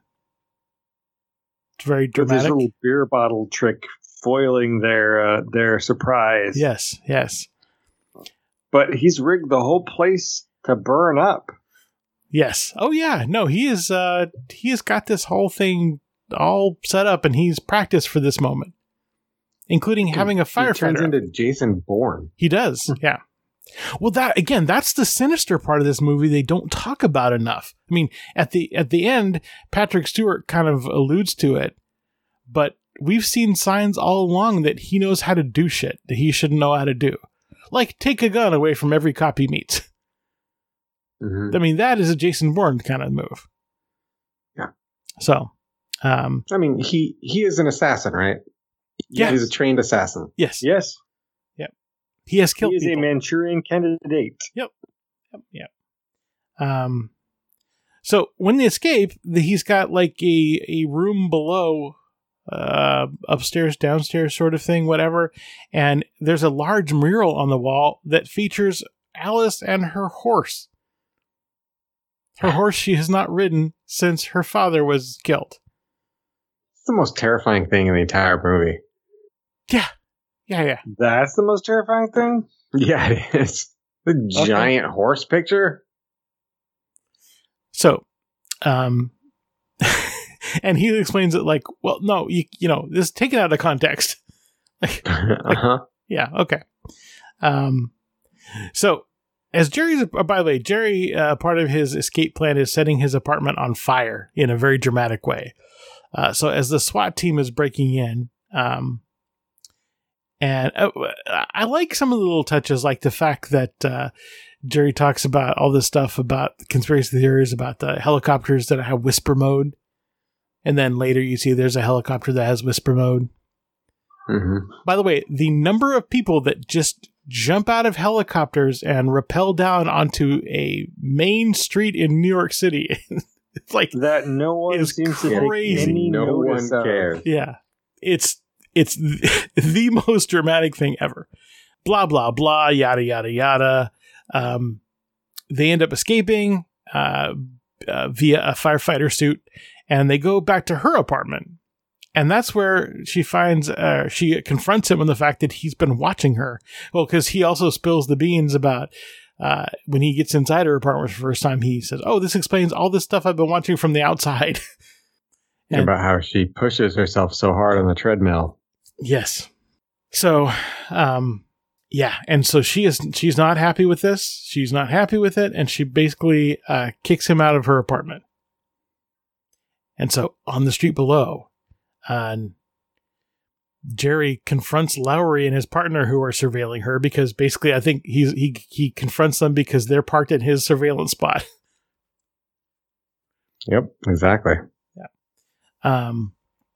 It's very dramatic. With this little beer bottle trick foiling their, uh, their surprise. Yes, yes. But he's rigged the whole place to burn up. Yes. Oh yeah. No, he is. Uh, he has got this whole thing all set up, and he's practiced for this moment, including having a firefighter. He turns into Jason Bourne. He does. Yeah. Well, that again, that's the sinister part of this movie. They don't talk about enough. I mean, at the at the end, Patrick Stewart kind of alludes to it, but we've seen signs all along that he knows how to do shit that he shouldn't know how to do. Like, take a gun away from every cop he meets. Mm-hmm. I mean, that is a Jason Bourne kind of move. Yeah. So, um, I mean, he, he is an assassin, right? Yeah. He's a trained assassin. yes. Yes. He has killed He is people. a Manchurian candidate. Yep. Yep. Yep. Um, so when they escape, the, he's got like a, a room below, uh, upstairs, downstairs sort of thing, whatever. And there's a large mural on the wall that features Alice and her horse. Her horse she has not ridden since her father was killed. It's the most terrifying thing in the entire movie. Yeah. Yeah, yeah. That's the most terrifying thing? Yeah, it is. The Okay. giant horse picture. So, um, and he explains it like, well, no, you, you know, this is taken out of context. Like, uh-huh. yeah, okay. Um, so as Jerry's, uh, by the way, Jerry, uh, part of his escape plan is setting his apartment on fire in a very dramatic way. Uh, so as the SWAT team is breaking in, um, and uh, I like some of the little touches, like the fact that uh, Jerry talks about all this stuff about conspiracy theories about the helicopters that have whisper mode. And then later you see there's a helicopter that has whisper mode. Mm-hmm. By the way, the number of people that just jump out of helicopters and rappel down onto a main street in New York City, it's like, That no one It's seems to crazy. take any No one notice of. cares. yeah, it's it's the, the most dramatic thing ever. Blah, blah, blah, yada, yada, yada. Um, they end up escaping uh, uh, via a firefighter suit, and they go back to her apartment. And that's where she finds, uh, she confronts him on the fact that he's been watching her. Well, because he also spills the beans about uh, when he gets inside her apartment for the first time, he says, oh, this explains all this stuff I've been watching from the outside. And- About how she pushes herself so hard on the treadmill. Yes. So, um, yeah. And so she is, she's not happy with this. She's not happy with it. And she basically, uh, kicks him out of her apartment. And so on the street below, uh, Jerry confronts Lowry and his partner who are surveilling her because basically I think he's, he, he confronts them because they're parked in his surveillance spot. Yep, exactly. Um,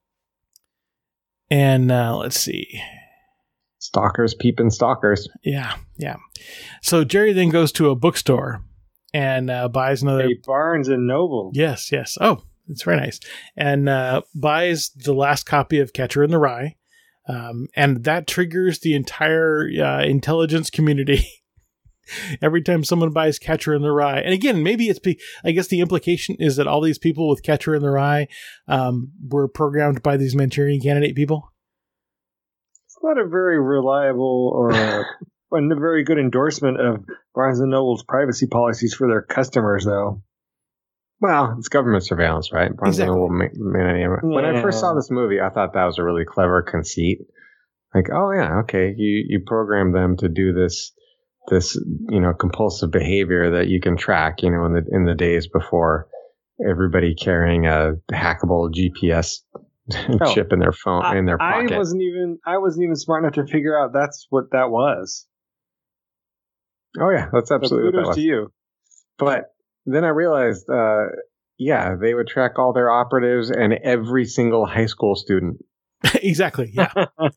and, uh, let's see. Stalkers peeping stalkers. Yeah. Yeah. So Jerry then goes to a bookstore and, uh, buys another. A Barnes and Noble. Yes, yes. Oh, it's very nice. And uh, buys the last copy of Catcher in the Rye. Um, and that triggers the entire uh, intelligence community every time someone buys Catcher in the Rye. And again, maybe it's, be- I guess the implication is that all these people with Catcher in the Rye um, were programmed by these Manchurian Candidate people. It's not a very reliable or a, a very good endorsement of Barnes and Noble's privacy policies for their customers, though. Well, it's government surveillance, right? Barnes Exactly. and Noble ma- ma- When I first saw Yeah. this movie, I thought that was a really clever conceit. Like, oh yeah, okay, you you program them to do this this you know compulsive behavior that you can track. You know, in the in the days before everybody carrying a hackable G P S Oh, chip in their phone I, in their pocket. I wasn't even I wasn't even smart enough to figure out that's what that was. Oh yeah, that's So absolutely what that kudos was. to you. But then I realized, uh, yeah, they would track all their operatives and every single high school student. Exactly. Yeah.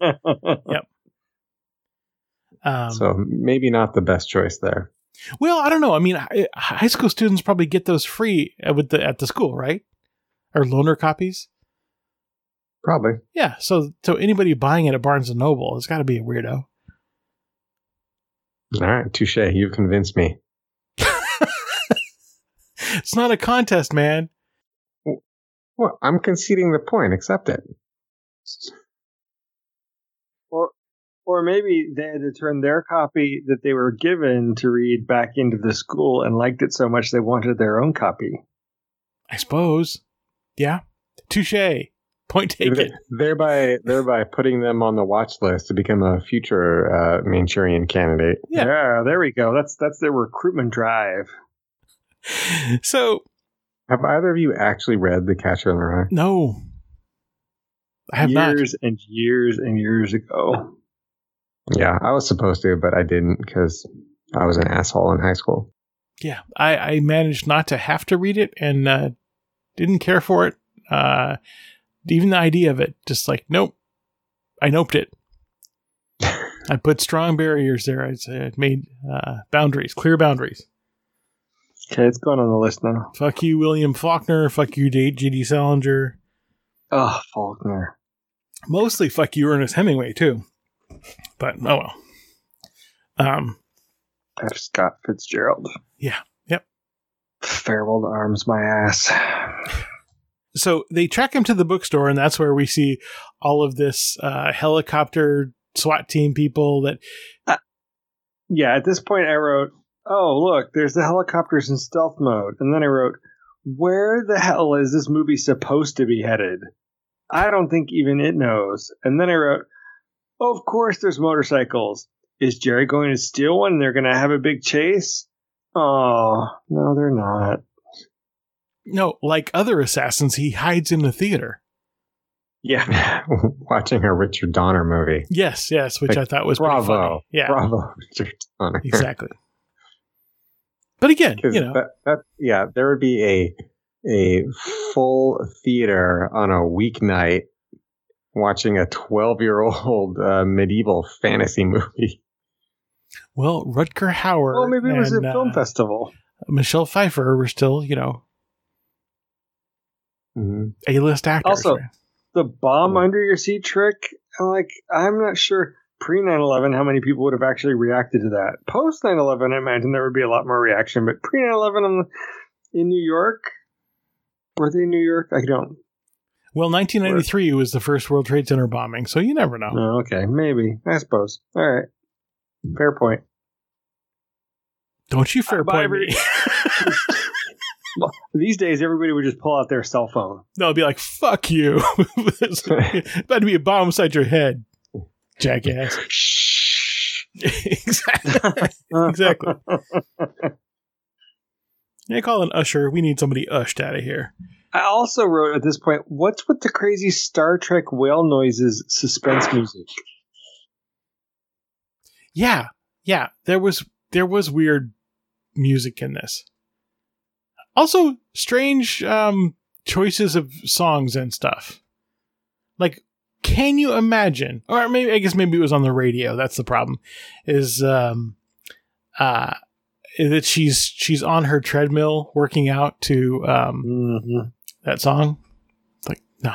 Um, So maybe not the best choice there. well, I don't know. I mean, hi- high school students probably get those free at- with the at the school, right? Or loaner copies. Probably. Yeah. So, so anybody buying it at Barnes and Noble has got to be a weirdo. All right, touche. You've convinced me. It's not a contest, man. Well, I'm conceding the point. Accept it. Or or maybe they had to turn their copy that they were given to read back into the school and liked it so much they wanted their own copy. I suppose. Yeah. Touche. Point taken. Thereby, thereby putting them on the watch list to become a future uh, Manchurian candidate. Yeah. Yeah, there we go. That's that's their recruitment drive. So, Have either of you actually read The Catcher in the Rye? no. I have not. years and years and years ago. Yeah, I was supposed to, but I didn't because I was an asshole in high school. Yeah, I, I managed not to have to read it and uh, didn't care for it. Uh, even the idea of it, just like, nope. I noped it. I put strong barriers there. I said, made uh, boundaries, clear boundaries. Okay, it's going on the list now. Fuck you, William Faulkner. Fuck you, J D Salinger. Oh, Faulkner. Mostly fuck you, Ernest Hemingway, too. But, oh well. Um, F. Scott Fitzgerald. Yeah, yep. Farewell to arms, my ass. So they track him to the bookstore, and that's where we see all of this uh, helicopter SWAT team people that... Uh, yeah, at this point I wrote, oh, look, there's the helicopters in stealth mode. And then I wrote, where the hell is this movie supposed to be headed? I don't think even it knows. And then I wrote, oh, of course there's motorcycles. Is Jerry going to steal one and they're going to have a big chase? Oh, no, they're not. No, like other assassins, he hides in the theater. Yeah. Watching a Richard Donner movie. Yes, yes, which like, I thought was bravo, pretty funny. Yeah. Bravo, Richard Donner. Exactly. But again, you know. That, that, yeah, there would be a a full theater on a weeknight watching a twelve-year-old uh, medieval fantasy movie. Well, Rutger Hauer. Well, maybe it was and, a film uh, festival. Michelle Pfeiffer were still, you know, mm-hmm. A-list actors. Also, right? The bomb under your seat trick, I'm like, I'm not sure pre nine eleven how many people would have actually reacted to that. Post nine eleven, I imagine there would be a lot more reaction, but pre nine eleven in New York, were they in New York? I don't. Well, nineteen ninety-three was the first World Trade Center bombing, so you never know. Oh, okay, maybe. I suppose. All right. Fair point. Don't you fair Uh, point every- me. Well, these days, everybody would just pull out their cell phone. No, it'd be like, fuck you. It's about to be a bomb inside your head, jackass. Shh. Exactly. Exactly. Yeah, call an usher. We need somebody ushed out of here. I also wrote at this point, what's with the crazy Star Trek whale noises suspense music? Yeah, yeah. There was there was weird music in this. Also, strange um, choices of songs and stuff. Like, can you imagine? Or maybe I guess maybe it was on the radio. That's the problem. Is um, uh, that she's she's on her treadmill working out to um, Mm-hmm. that song? Like, no.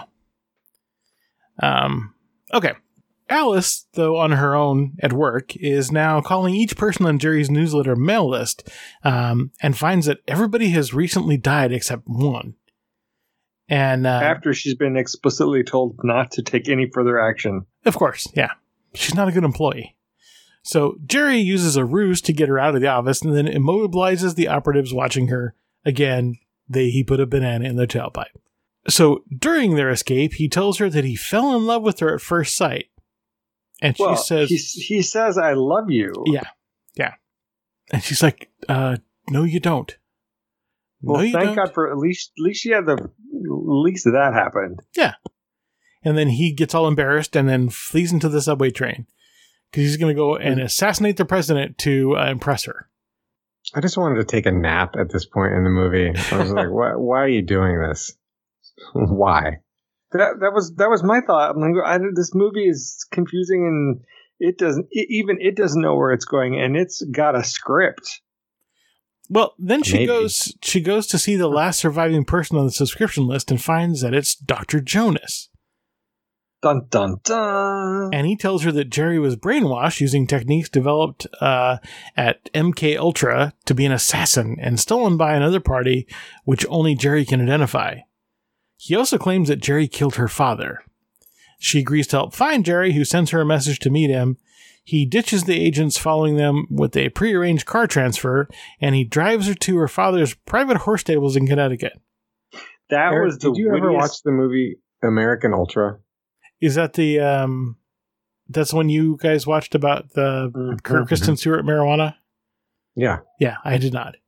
Um. Okay. Alice, though on her own at work, is now calling each person on Jerry's newsletter mail list um, and finds that everybody has recently died except one. And uh, After she's been explicitly told not to take any further action. of course, yeah, she's not a good employee. So Jerry uses a ruse to get her out of the office and then immobilizes the operatives watching her. Again, they he put a banana in their tailpipe. So during their escape, he tells her that he fell in love with her at first sight. And she Well, says, he, he says, I love you. yeah, yeah. And she's like, uh, no, you don't. Well, no, you thank don't. God for at least, at least she had the, at least that happened. Yeah. And then he gets all embarrassed and then flees into the subway train because he's going to go and assassinate the president to uh, impress her. I just wanted to take a nap at this point in the movie. I was like, why, why are you doing this? Why? That that was that was my thought. I'm like, I, this movie is confusing, and it doesn't it, even it doesn't know where it's going, and it's got a script. Well, then she Maybe. goes she goes to see the last surviving person on the subscription list and finds that it's Doctor Jonas. Dun dun dun. And he tells her that Jerry was brainwashed using techniques developed uh, at M K Ultra to be an assassin and stolen by another party, which only Jerry can identify. He also claims that Jerry killed her father. She agrees to help find Jerry, who sends her a message to meet him. He ditches the agents following them with a prearranged car transfer, and he drives her to her father's private horse stables in Connecticut. That Eric, was the did you ever wittiest- watch the movie American Ultra? Is that the, um, that's when you guys watched about the Mhm. Kirk Kristen Stewart marijuana? Yeah. Yeah, I did not.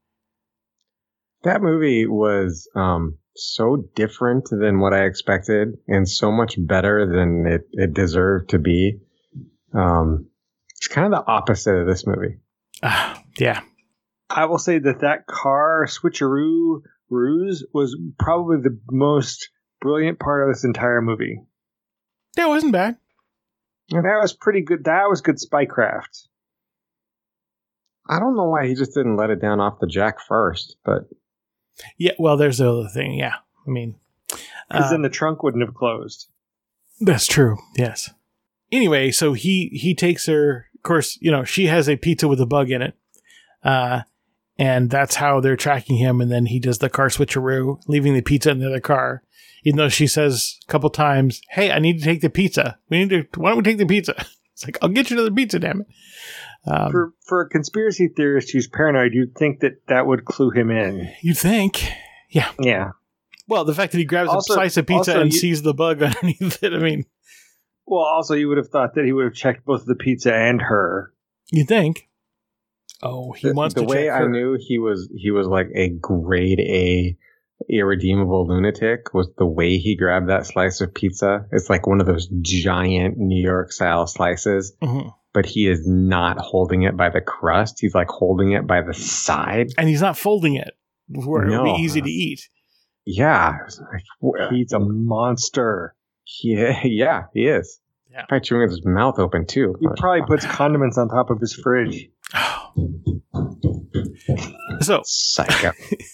That movie was um, so different than what I expected and so much better than it, it deserved to be. Um, It's kind of the opposite of this movie. Uh, yeah. I will say that that car switcheroo ruse was probably the most brilliant part of this entire movie. Yeah, it wasn't bad. That was pretty good. That was good spycraft. I don't know why he just didn't let it down off the jack first, but Yeah, well, there's the other thing. Yeah. I mean, Because uh, then the trunk wouldn't have closed. that's true. Yes. Anyway, so he he takes her. Of course, you know, she has a pizza with a bug in it. Uh, and that's how they're tracking him. And then he does the car switcheroo, leaving the pizza in the other car. Even though she says a couple times, "Hey, I need to take the pizza. We need to. Why don't we take the pizza?" It's like, "I'll get you another pizza, damn it." Um, For for a conspiracy theorist who's paranoid, you'd think that that would clue him in. you think? Yeah. Yeah. Well, the fact that he grabs Also- a slice of pizza also and you- sees the bug underneath it. I mean, Well, also, you would have thought that he would have checked both the pizza and her. you think? Oh, he the, wants the to way check I her. knew he was he was like a grade A irredeemable lunatic was the way he grabbed that slice of pizza. It's like one of those giant New York style slices, Mhm. but he is not holding it by the crust. He's like holding it by the side. And he's not folding it where it No. would be easy to eat. Yeah, it's like, wh- He's a monster. yeah, yeah, he is. Yeah. Probably chewing with his mouth open too. He probably puts condiments on top of his fridge. So, Psycho.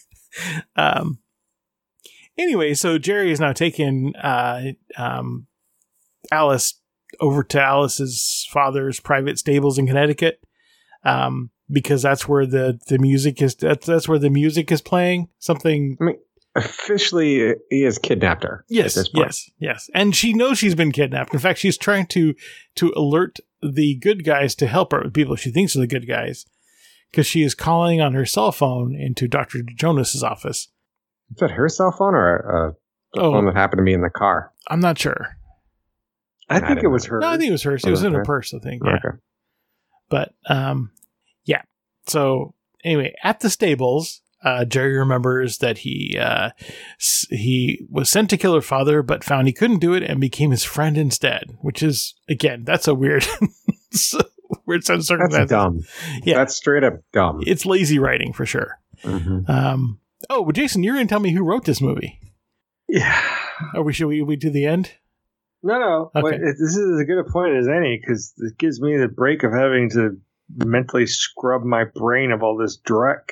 um, anyway, so Jerry is now taking uh, um, Alice over to Alice's father's private stables in Connecticut, um, because that's where the, the music is. That's that's where the music is playing. Something. I mean, officially, he has kidnapped her. Yes, at this point. yes, yes, and she knows she's been kidnapped. In fact, she's trying to to alert the good guys to help her, the people she thinks are the good guys, because she is calling on her cell phone into Doctor Jonas's office. Is that her cell phone or a, a Oh. phone that happened to be in the car? I'm not sure. I I think it don't was know. her. No, I think it was hers. It Oh, was in her okay. purse, I think. Yeah. Okay. But um, yeah. So anyway, at the stables, uh, Jerry remembers that he uh, s- he was sent to kill her father, but found he couldn't do it and became his friend instead. Which is again, that's a weird, weird set of That's circumstances. dumb. Yeah. That's straight up dumb. It's lazy writing for sure. Mhm. Um, oh, well, Jason, you're going to tell me who wrote this movie? Yeah. Or we should we, we do the end? No, no. Okay. Wait, it- this is as good a point as any because it gives me the break of having to mentally scrub my brain of all this dreck.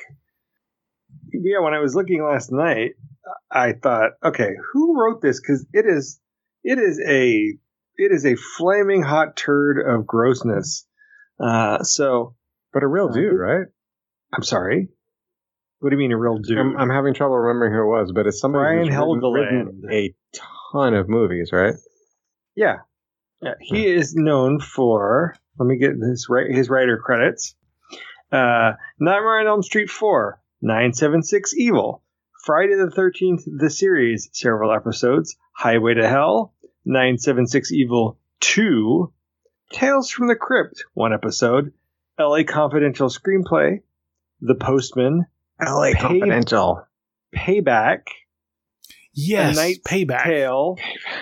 Yeah, when I was looking last night, I thought, okay, who wrote this? Because it is, it is a, it is a flaming hot turd of grossness. Uh, so But a real Uh, dude, right? I'm sorry. What do you mean a real dude? I'm, I'm having trouble remembering who it was, but it's somebody Brian who's written, Helgeland. written a ton of movies, right? Yeah. Yeah. He is known for, let me get his, ri- his writer credits. Uh, Nightmare on Elm Street four, nine seven six Evil, Friday the thirteenth, the series, several episodes, Highway to Hell, nine seven six Evil two, Tales from the Crypt, one episode, L A Confidential screenplay, The Postman, L A Pay- Confidential. Payback, Yes, Knight's Payback. Tale,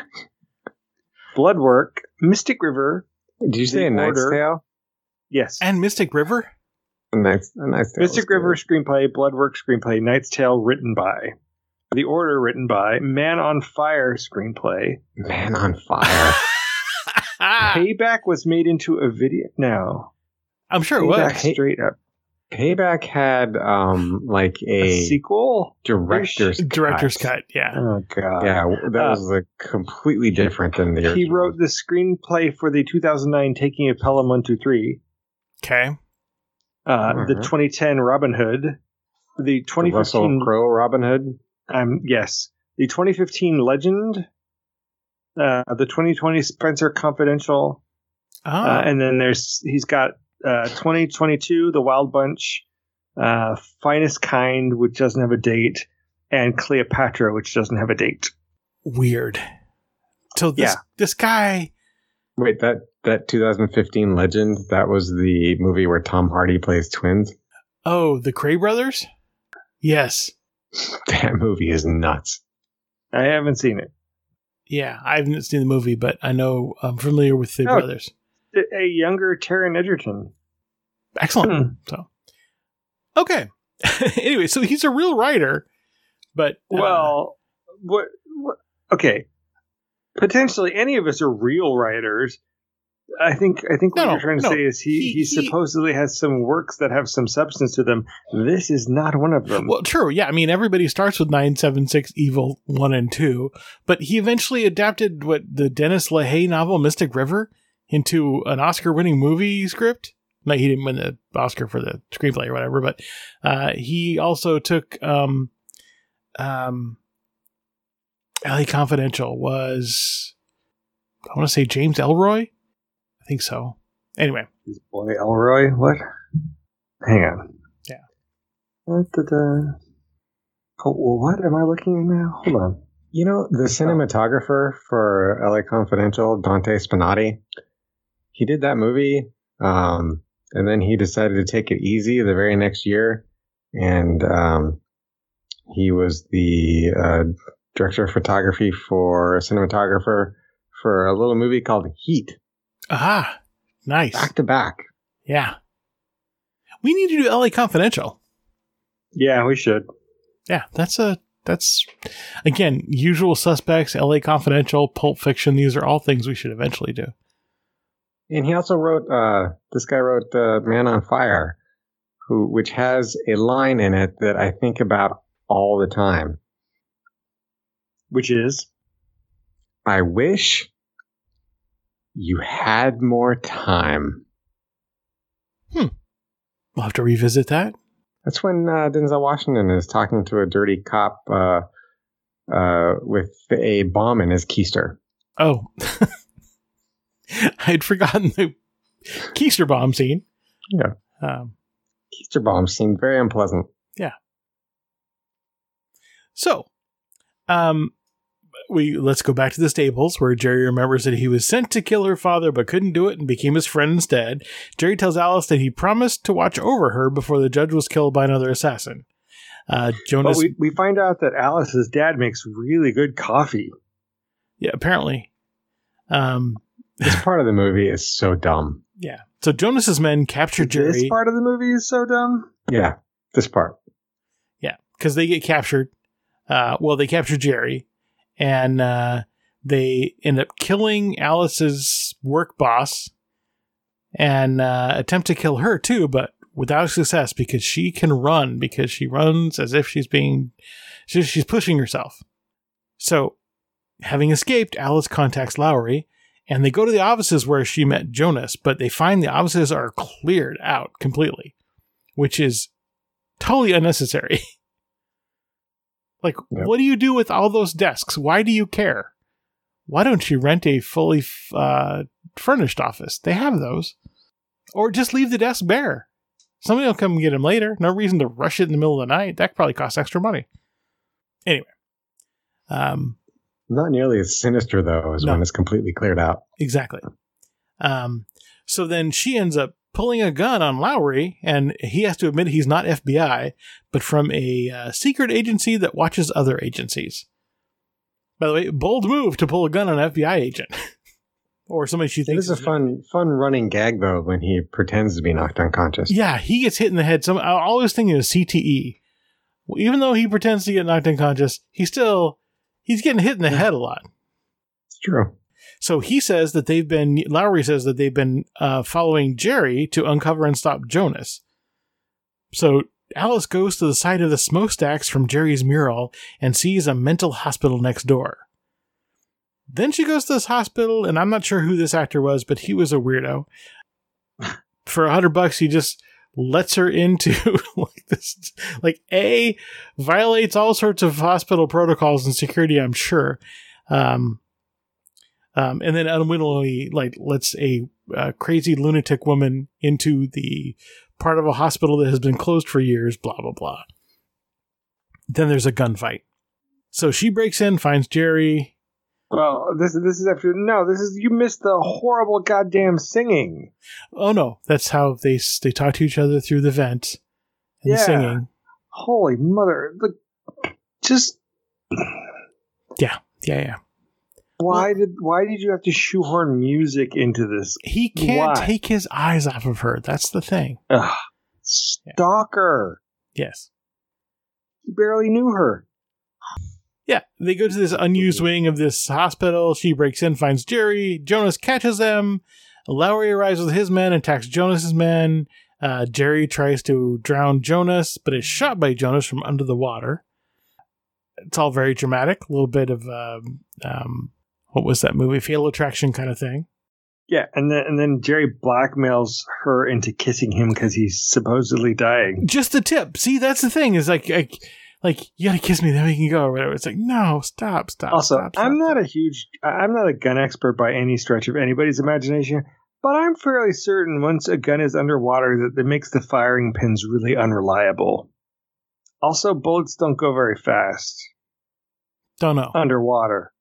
Bloodwork, Mystic River, Did you say The a Knight's Order. Tale? yes. And Mystic River? A Knight's, a Knight's Tale. Mystic is good. River screenplay, Bloodwork screenplay, Knight's Tale written by, The Order written by, Man on Fire screenplay. Man on Fire. Ah, Payback was made into a video. No, I'm sure it Payback was. Hey- straight up Payback had um like a a sequel. director's Director's cut. cut, yeah. Oh god. Yeah, that Uh, was like completely different than the He original. wrote the screenplay for the two thousand nine Taking of Pelham one two three, Okay. uh, the Alright. twenty ten Robin Hood, the The twenty Russell fifteen Crowe Robin Hood. um yes, the twenty fifteen Legend, uh, the twenty twenty Spencer Confidential. Oh, Uh, and then there's he's got uh, twenty twenty-two, The Wild Bunch, uh, Finest Kind, which doesn't have a date, and Cleopatra, which doesn't have a date. weird. So this Yeah. this guy, Wait, that that two thousand fifteen Legend, that was the movie where Tom Hardy plays twins. oh, the Cray brothers? Yes. That movie is nuts. I haven't seen it. Yeah, I haven't seen the movie, but I know I'm familiar with the Oh. brothers. a younger Taron Egerton. Excellent. Hmm. So, okay. Anyway, so he's a real writer, but uh, Well, what, what? Okay, potentially any of us are real writers. I think. I think what No, you're trying to no, say is he, he- he he- supposedly has some works that have some substance to them. This is not one of them. well, true. Yeah, I mean, everybody starts with nine seven six Evil one and two, but he eventually adapted what the Dennis LaHaye novel Mystic River into an Oscar-winning movie script. No, he didn't win the Oscar for the screenplay or whatever, but uh, he also took um, um, L A Confidential was, I want to say James Elroy? I think so. Anyway. His boy Elroy. What? Hang on. Yeah. Da-da-da. Oh, well, what am I looking at now? Hold on. You know, the cinematographer for L A Confidential, Dante Spinati, he did that movie, um, and then he decided to take it easy the very next year, and um, he was the uh, director of photography for a cinematographer for a little movie called Heat. Aha. Nice. Back to back. Yeah. We need to do L A Confidential. Yeah, we should. Yeah, that's a that's again, Usual Suspects, L A Confidential, Pulp Fiction. These are all things we should eventually do. And he also wrote, uh, this guy wrote uh, Man on Fire, who which has a line in it that I think about all the time. Which is? I wish you had more time. We'll have to revisit that. That's when uh, Denzel Washington is talking to a dirty cop uh, uh, with a bomb in his keister. Oh. I'd forgotten the keister bomb scene. Yeah. Um, Keister bombs seemed very unpleasant. so, um, we let's go back to the stables where Jerry remembers that he was sent to kill her father but couldn't do it and became his friend instead. Jerry tells Alice that he promised to watch over her before the judge was killed by another assassin. Uh, Jonas, But we, we find out that Alice's dad makes really good coffee. yeah, apparently. Um, This part of the movie is so dumb. yeah. So Jonas's men capture Jerry. This part of the movie is so dumb. Yeah, this part. Yeah, because they get captured. Uh, well, they capture Jerry, and uh, they end up killing Alice's work boss, and uh, attempt to kill her too, but without success because she can run because she runs as if she's being, she's, she's pushing herself. So, having escaped, Alice contacts Lowry, and they go to the offices where she met Jonas, but they find the offices are cleared out completely, which is totally unnecessary. Like, Yep. what do you do with all those desks? Why do you care? Why don't you rent a fully f- uh, furnished office? They have those. Or just leave the desk bare. Somebody will come and get them later. No reason to rush it in the middle of the night. That probably costs extra money. Anyway. Um, Not nearly as sinister, though, as No. when it's completely cleared out. Exactly. Um, so then she ends up pulling a gun on Lowry, and he has to admit he's not F B I, but from a uh, secret agency that watches other agencies. By the way, bold move to pull a gun on an F B I agent. Or somebody she It thinks is a fun, fun running gag, though, when he pretends to be knocked unconscious. Yeah, he gets hit in the head. Some I always thinking of C T E. Well, even though he pretends to get knocked unconscious, he still he's getting hit in the head a lot. It's true. So he says that they've been, Lowry says that they've been uh, following Jerry to uncover and stop Jonas. So Alice goes to the site of the smokestacks from Jerry's mural and sees a mental hospital next door. Then she goes to this hospital, and I'm not sure who this actor was, but he was a weirdo. For a hundred bucks, he just lets her into like this, like A, violates all sorts of hospital protocols and security, I'm sure. Um, Um, and then unwittingly, like, lets a uh, crazy lunatic woman into the part of a hospital that has been closed for years, blah, blah, blah. Then there's a gunfight. So she breaks in, finds Jerry. Well, this this is after no. This is you missed the horrible goddamn singing. Oh, no, that's how they they talk to each other through the vent and Yeah. singing. Holy mother! Like, just Yeah, yeah, yeah. Why Well- did why did you have to shoehorn music into this? He can't Why? take his eyes off of her. That's the thing. Ugh, stalker. Yes. He barely knew her. Yeah, they go to this unused wing of this hospital. She breaks in, finds Jerry. Jonas catches them. Lowry arrives with his men, attacks Jonas's men. Uh, Jerry tries to drown Jonas, but is shot by Jonas from under the water. It's all very dramatic. A little bit of, um, um, what was that movie? Fatal Attraction kind of thing. Yeah, and then and then Jerry blackmails her into kissing him because he's supposedly dying. Just the tip. See, that's the thing. Is like, like, like you gotta kiss me, then we can go, or whatever. It's like, no, stop, stop. Also, stop, stop, I'm stop. not a huge, I'm not a gun expert by any stretch of anybody's imagination, but I'm fairly certain once a gun is underwater that it makes the firing pins really unreliable. Also, bullets don't go very fast Don't know. underwater.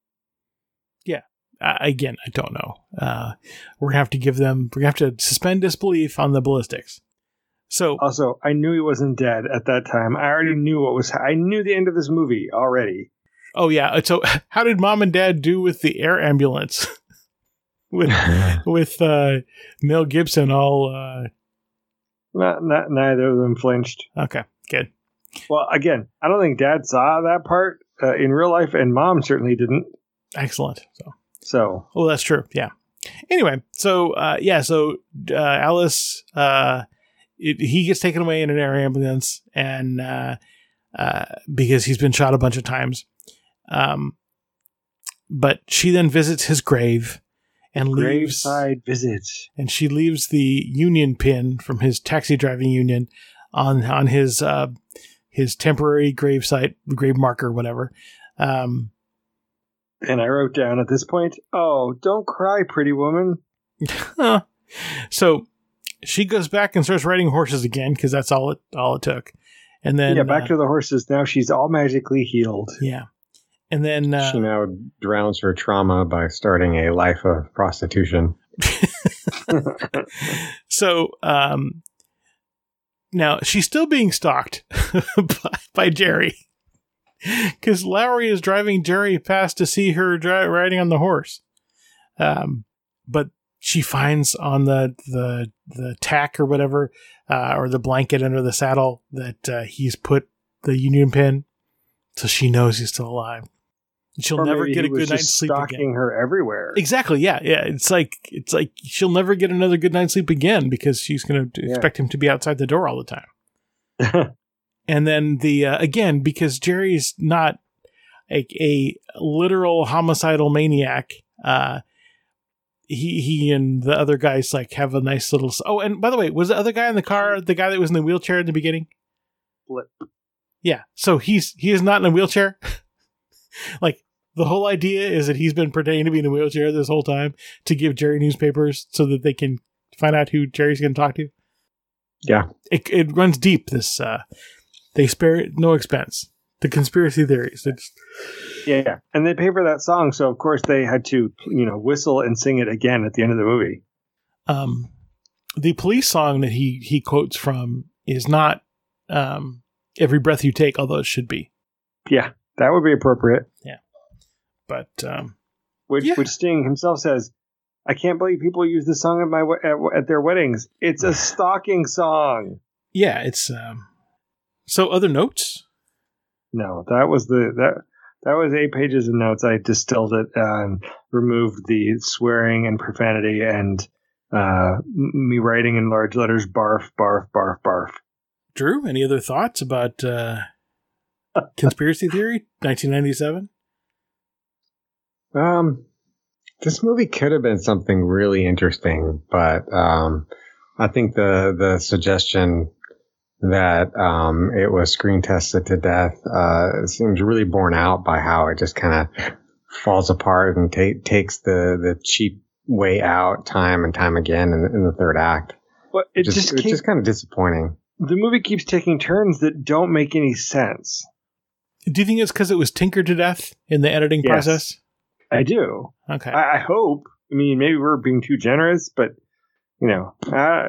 Uh, again, I don't know. Uh, we're gonna have to give them. We're gonna have to suspend disbelief on the ballistics. So, Also, I knew he wasn't dead at that time. I already knew what was. I knew the end of this movie already. oh yeah. So, how did Mom and Dad do with the air ambulance? with with uh, Mel Gibson all uh, Not, not, neither of them flinched. okay, good. Well, again, I don't think Dad saw that part uh, in real life, and Mom certainly didn't. Excellent. So, So, oh, that's true. Yeah. Anyway, so uh, yeah, so uh, Alice, uh, it, he gets taken away in an air ambulance, and uh, uh, because he's been shot a bunch of times. Um, but she then visits his grave and leaves, graveside visit. and she leaves the union pin from his taxi driving union on on his uh, his temporary gravesite, grave marker, whatever. Um, And I wrote down at this point, oh, don't cry, pretty woman. so she goes back and starts riding horses again because that's all it all it took, and then yeah, back uh, to the horses. Now she's all magically healed. yeah, and then uh, She now drowns her trauma by starting a life of prostitution. so um, now she's still being stalked by, by Jerry because Lowry is driving Jerry past to see her dri- riding on the horse, um, but she finds on the the the tack or whatever, uh, or the blanket under the saddle that uh, he's put the union pin, so she knows he's still alive. She'll Or never maybe get a he was good night's just sleep stalking again. her everywhere. Exactly. Yeah. Yeah. It's like it's like she'll never get another good night's sleep again because she's going to Yeah. expect him to be outside the door all the time. And then the uh, again because Jerry's not a, a literal homicidal maniac. Uh, he he and the other guys like have a nice little. Oh, and by the way, was the other guy in the car the guy that was in the wheelchair at the beginning? Flip. Yeah. So he's he is not in a wheelchair. Like the whole idea is that he's been pretending to be in a wheelchair this whole time to give Jerry newspapers so that they can find out who Jerry's going to talk to. Yeah. It it runs deep. This uh, they spare no expense. The conspiracy theories. It's, Yeah, yeah. And they pay for that song, so of course they had to, you know, whistle and sing it again at the end of the movie. um, the police song that he he quotes from is not um, "Every Breath You Take," although it should be. Yeah, that would be appropriate. But um, Which, Yeah. which Sting himself says, I can't believe people use this song at my we- at, at their weddings. It's a stalking song. yeah, it's um, so. Other notes. No, that was the that that was eight pages of notes. I distilled it and removed the swearing and profanity and uh, m- me writing in large letters barf, barf, barf, barf. Drew, any other thoughts about uh, conspiracy theory nineteen ninety-seven? Um, this movie could have been something really interesting, but um, I think the the suggestion that um, it was screen tested to death uh, seems really borne out by how it just kind of falls apart and ta- takes the the cheap way out time and time again in, in the third act. But it just, just, it's keeps, just kind of disappointing. the movie keeps taking turns that don't make any sense. Do you think it's because it was tinkered to death in the editing Yes. process? I do. Okay. I, I hope. I mean, maybe we're being too generous, but you know, uh,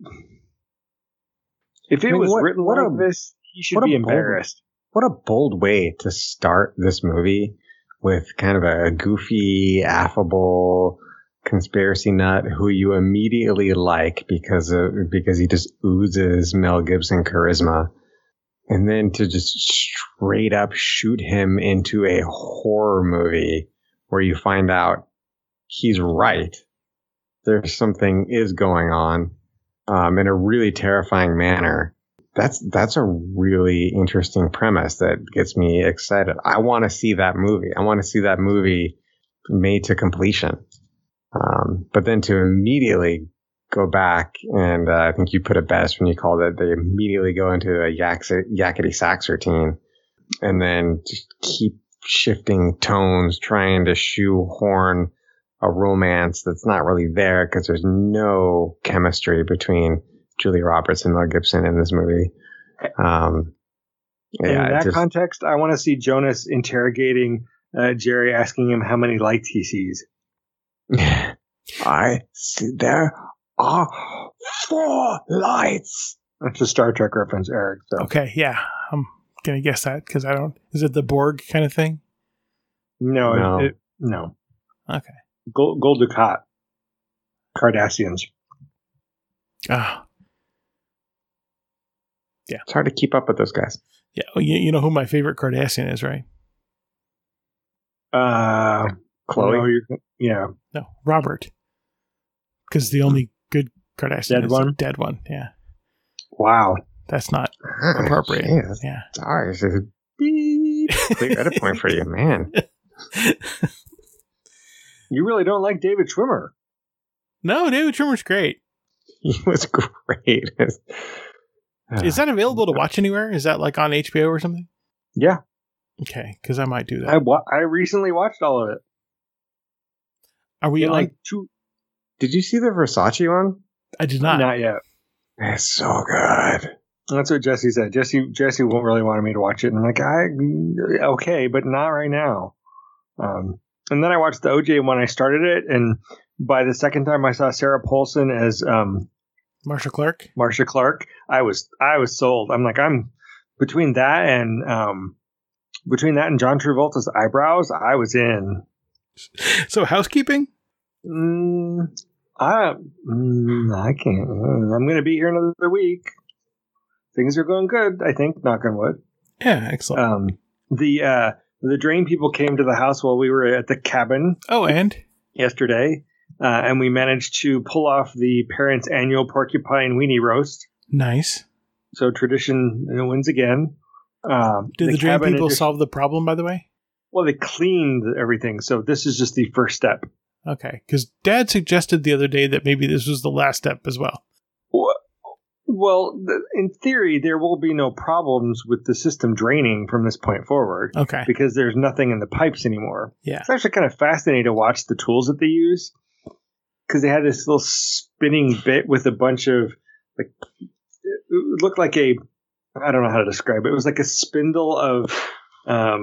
if it I mean, was what- written what like a- this, he should what a be bold- embarrassed. What a bold way to start this movie with kind of a goofy, affable conspiracy nut who you immediately like because of, because he just oozes Mel Gibson charisma. And then to just straight up shoot him into a horror movie where you find out he's right. There's something is going on um, in a really terrifying manner. That's that's a really interesting premise that gets me excited. I want to see that movie. I want to see that movie made to completion. Um, but then to immediately go back, and uh, I think you put it best when you called it, they immediately go into a yaks- yakety sax routine and then just keep shifting tones, trying to shoehorn a romance that's not really there because there's no chemistry between Julia Roberts and Mel Gibson in this movie. Um, yeah, in that just, context, I want to see Jonas interrogating uh, Jerry, asking him how many lights he sees. I see there are four lights. That's a Star Trek reference, Eric. So. Okay, yeah. I'm going to guess that because I don't... Is it the Borg kind of thing? No. No. It, it, no. Okay. Gold, Gold Dukat. Cardassians. Ah. Yeah. It's hard to keep up with those guys. Yeah. Well, you, you know who my favorite Cardassian is, right? Uh, Chloe? No, you're, yeah. No, Robert. Because the only good Cardassian dead is one? a dead one. Yeah. Wow. That's not appropriate. Jeez. Yeah. Sorry. It's a beep. Clear edit point for you, man. You really don't like David Schwimmer. No, David Schwimmer's great. He was great. Is that available to watch anywhere? Is that like on H B O or something? Yeah. Okay, because I might do that. I, wa- I recently watched all of it. Are we In on? like two? Did you see the Versace one? I did not. Not yet. It's so good. That's what Jesse said. Jesse Jesse won't really wanted me to watch it, and I'm like, I okay, but not right now. Um, and then I watched the O J one. I started it, and by the second time I saw Sarah Paulson as um, Marcia Clark. Marcia Clark, I was I was sold. I'm like, I'm between that and um, between that and John Travolta's eyebrows, I was in. So housekeeping? Mm, I mm, I can't. I'm going to be here another week. Things are going good, I think. Knock on wood. Yeah, excellent. Um, the uh, the drain people came to the house while we were at the cabin. Oh, and yesterday, uh, and we managed to pull off the parents' annual porcupine weenie roast. Nice. So tradition you know, wins again. Um, Did the, the drain people just, solve the problem? By the way, well, they cleaned everything. So this is just the first step. Okay, because Dad suggested the other day that maybe this was the last step as well. Well, in theory, there will be no problems with the system draining from this point forward. Okay. Because there's nothing in the pipes anymore. Yeah. It's actually kind of fascinating to watch the tools that they use. Because they had this little spinning bit with a bunch of, like, it looked like a, I don't know how to describe it. It was like a spindle of, um,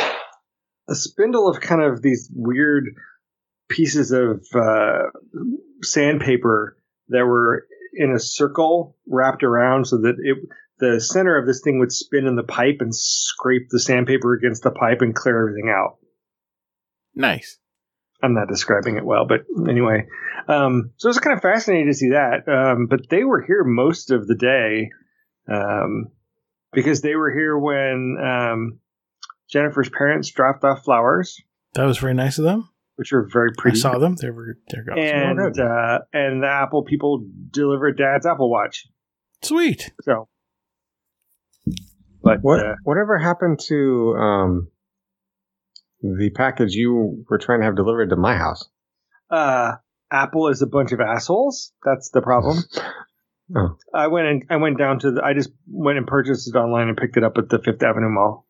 a spindle of kind of these weird pieces of uh, sandpaper that were in a circle wrapped around so that it the center of this thing would spin in the pipe and scrape the sandpaper against the pipe and clear everything out. Nice. I'm not describing it well, but anyway. Um, so it's kind of fascinating to see that. Um, but they were here most of the day um, because they were here when um, Jennifer's parents dropped off flowers. That was very nice of them. Which are very pretty. I saw them. They were they're and uh, and the Apple people delivered Dad's Apple Watch. Sweet. So, but what uh, whatever happened to um, the package you were trying to have delivered to my house? Uh, Apple is a bunch of assholes. That's the problem. Oh. I went and I went down to the. I just went and purchased it online and picked it up at the Fifth Avenue Mall.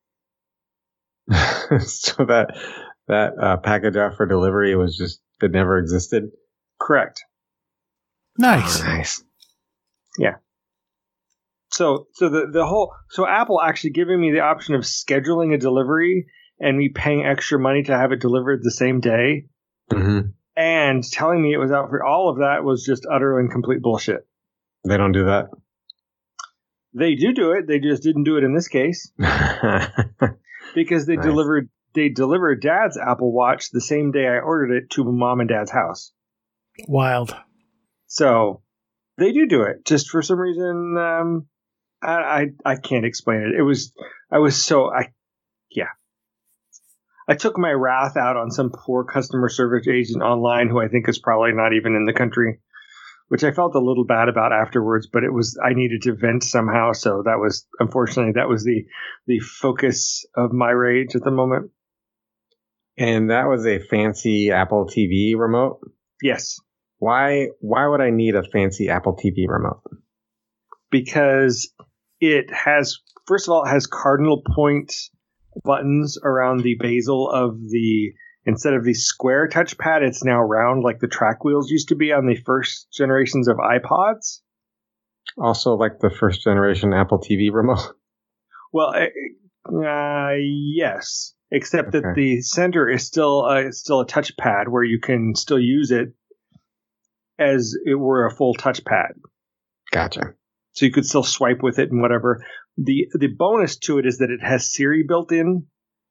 So that. That uh, package out for delivery was just, it never existed? Correct. Nice. Oh, nice. Yeah. So so the, the whole, so Apple actually giving me the option of scheduling a delivery and me paying extra money to have it delivered the same day mm-hmm. and telling me it was out for, all of that was just utter and complete bullshit. They don't do that? They do do it. They just didn't do it in this case. Because they nice. delivered they delivered Dad's Apple Watch the same day I ordered it to Mom and Dad's house. Wild. So they do do it. Just for some reason, um, I, I I can't explain it. It was I was so I yeah. I took my wrath out on some poor customer service agent online who I think is probably not even in the country, which I felt a little bad about afterwards, but it was, I needed to vent somehow. So that was, unfortunately, that was the, the focus of my rage at the moment. And that was a fancy Apple T V remote? Yes. Why, why would I need a fancy Apple T V remote? Because it has, first of all, it has cardinal point buttons around the bezel of the, instead of the square touchpad, it's now round like the track wheels used to be on the first generations of iPods. Also like the first generation Apple T V remote? Well, uh, yes, except Okay. that the center is still uh, it's still a touchpad where you can still use it as it were a full touchpad. Gotcha. So you could still swipe with it and whatever. The the bonus to it is that it has Siri built in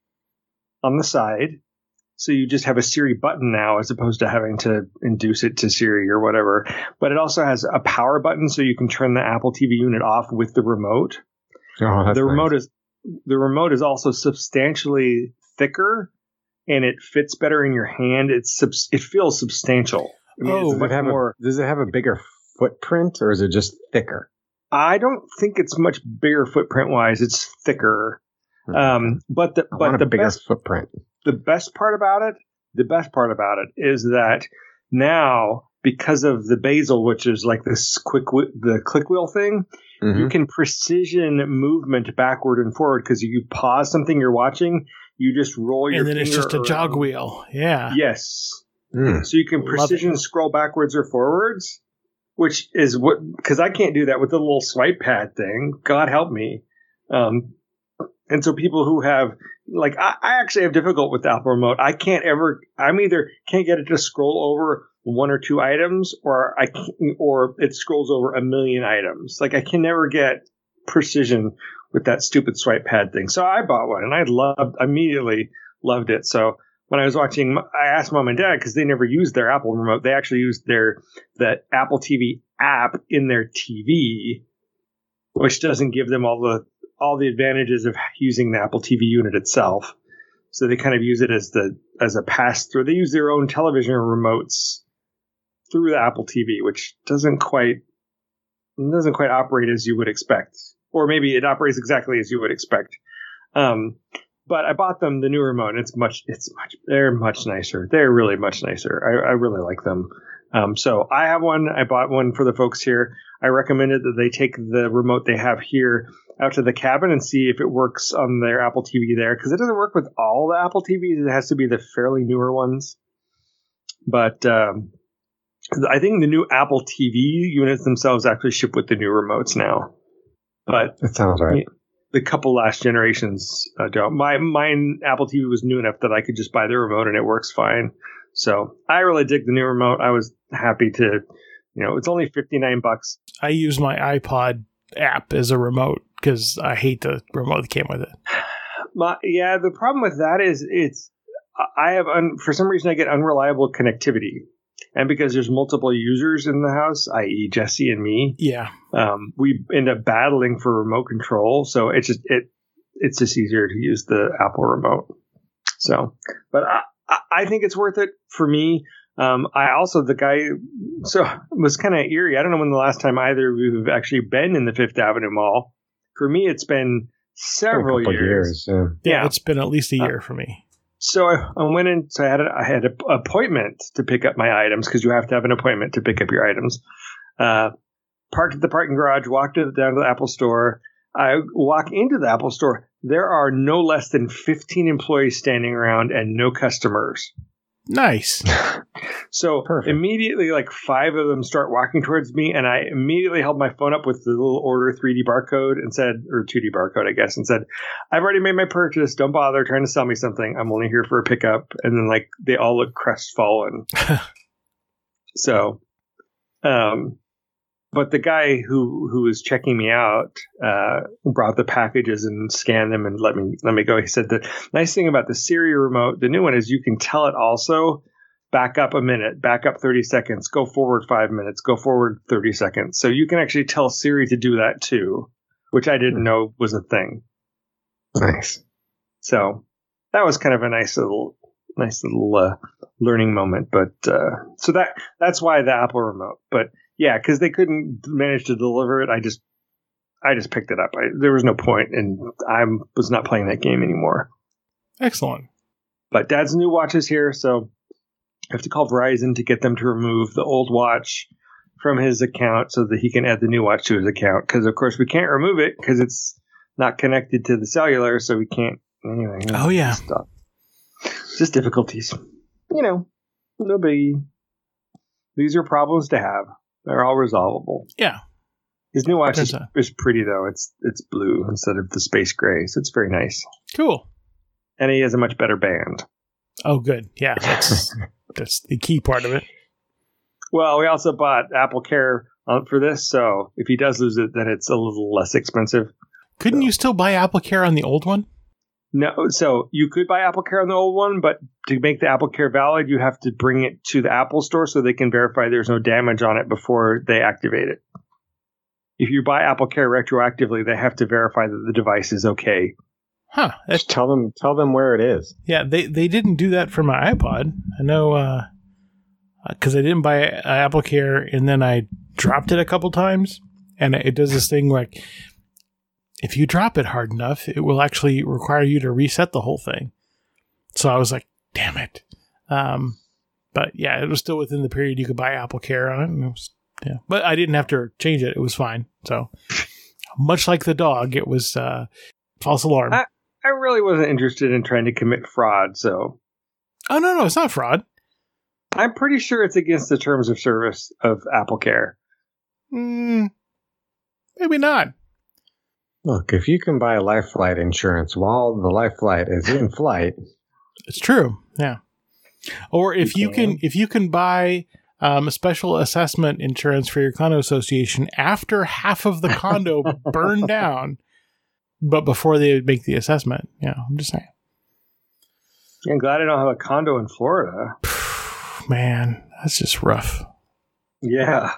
on the side. So you just have a Siri button now as opposed to having to induce it to Siri or whatever. But it also has a power button so you can turn the Apple T V unit off with the remote. Oh, that's the remote nice. is the remote is also substantially thicker and it fits better in your hand. It's subs- it feels substantial. I mean, Oh, it's Does it, much have more. a, does it have a bigger footprint or is it just thicker? I don't think it's much bigger footprint wise. It's thicker. Um, but the I but want a the bigger best footprint. the best part about it, the best part about it is that now because of the bezel, which is like this quick w- the click wheel thing, Mhm. you can precision movement backward and forward because you pause something you're watching, you just roll your And then it's finger just a jog around. wheel. Yeah. Yes. Mm. So you can Love precision scroll backwards or forwards, which is what, because I can't do that with the little swipe pad thing. God help me. Um, and so people who have, like, I, I actually have difficult with the Apple Remote. I can't ever, I'm either can't get it to scroll over one or two items, or I can, or it scrolls over a million items. Like I can never get precision with that stupid swipe pad thing. So I bought one and I loved, immediately loved it. So when I was watching, I asked Mom and Dad because they never used their Apple Remote. They actually used their the Apple T V app in their T V, which doesn't give them all the all the advantages of using the Apple T V unit itself. So they kind of use it as the as a pass through. They use their own television remotes through the Apple T V, which doesn't quite doesn't quite operate as you would expect, or maybe it operates exactly as you would expect. Um, But I bought them the new remote, and it's much, it's much, they're much nicer. They're really much nicer. I, I really like them. Um, so I have one. I bought one for the folks here. I recommended that they take the remote they have here out to the cabin and see if it works on their Apple T V there, because it doesn't work with all the Apple T Vs. It has to be the fairly newer ones. But um, I think the new Apple T V units themselves actually ship with the new remotes now. But That sounds right. the couple last generations uh, don't. My mine Apple T V was new enough that I could just buy the remote and it works fine. So I really dig the new remote. I was happy to, you know, it's only fifty-nine bucks. I use my iPod app as a remote because I hate the remote that came with it. My, yeah, the problem with that is it's I have un, for some reason I get unreliable connectivity, and because there's multiple users in the house, that is, Jesse and me, Yeah. um, we end up battling for remote control. So it's just it it's just easier to use the Apple remote. So, but I I think it's worth it for me. Um, I also the guy so it was kind of eerie. I don't know when the last time either of you have actually been in the Fifth Avenue Mall. For me, it's been several a couple years. years. Yeah. yeah. Yeah. It's been at least a year for me. So I, I went in. So I had a, I had an appointment to pick up my items because you have to have an appointment to pick up your items. Uh, parked at the parking garage. Walked it down to the Apple Store. I walk into the Apple Store. There are no less than fifteen employees standing around and no customers. Nice. So Perfect. immediately, like five of them start walking towards me, and I immediately held my phone up with the little order three D barcode and said, or two D barcode, I guess, and said, "I've already made my purchase. Don't bother trying to sell me something. I'm only here for a pickup." And then, like, they all look crestfallen. So, um, but the guy who who was checking me out uh, brought the packages and scanned them and let me let me go. He said the nice thing about the Siri remote, the new one, is you can tell it also back up a minute, back up thirty seconds, go forward five minutes, go forward thirty seconds. So you can actually tell Siri to do that too, which I didn't know was a thing. Nice. So that was kind of a nice little nice little uh, learning moment. But uh, so that that's why the Apple remote. But yeah, because they couldn't manage to deliver it, I just I just picked it up. I, there was no point, and I was not playing that game anymore. Excellent. But Dad's new watch is here, so I have to call Verizon to get them to remove the old watch from his account so that he can add the new watch to his account. Because, of course, we can't remove it because it's not connected to the cellular, so we can't. Anyway. Oh, yeah. Stuff. Just difficulties. You know, no biggie. These are problems to have. They're all resolvable. Yeah. His new watch is, is pretty, though. It's it's blue instead of the space gray, so it's very nice. Cool. And he has a much better band. Oh, good. Yeah, that's that's the key part of it. Well, we also bought Apple Care uh, for this, so if he does lose it, then it's a little less expensive. Couldn't so. you still buy Apple Care on the old one? No, so you could buy Apple Care on the old one, but to make the Apple Care valid, you have to bring it to the Apple Store so they can verify there's no damage on it before they activate it. If you buy Apple Care retroactively, they have to verify that the device is okay. Huh. Just tell them tell them where it is. Yeah, they, they didn't do that for my iPod. I know because uh, I didn't buy Apple Care and then I dropped it a couple times. And it does this thing like if you drop it hard enough, it will actually require you to reset the whole thing. So I was like, damn it. Um, but yeah, it was still within the period you could buy Apple Care on it. And it was, yeah. But I didn't have to change it. It was fine. So much like the dog, it was uh, false alarm. I- I really wasn't interested in trying to commit fraud, so... Oh, no, no, it's not fraud. I'm pretty sure it's against the terms of service of Apple Care. Mm, maybe not. Look, if you can buy life flight insurance while the life flight is in flight... It's true, yeah. Or if you, you can. can if you can buy um, a special assessment insurance for your condo association after half of the condo burned down... But before they would make the assessment, yeah, I'm just saying. I'm glad I don't have a condo in Florida. Man, that's just rough. Yeah.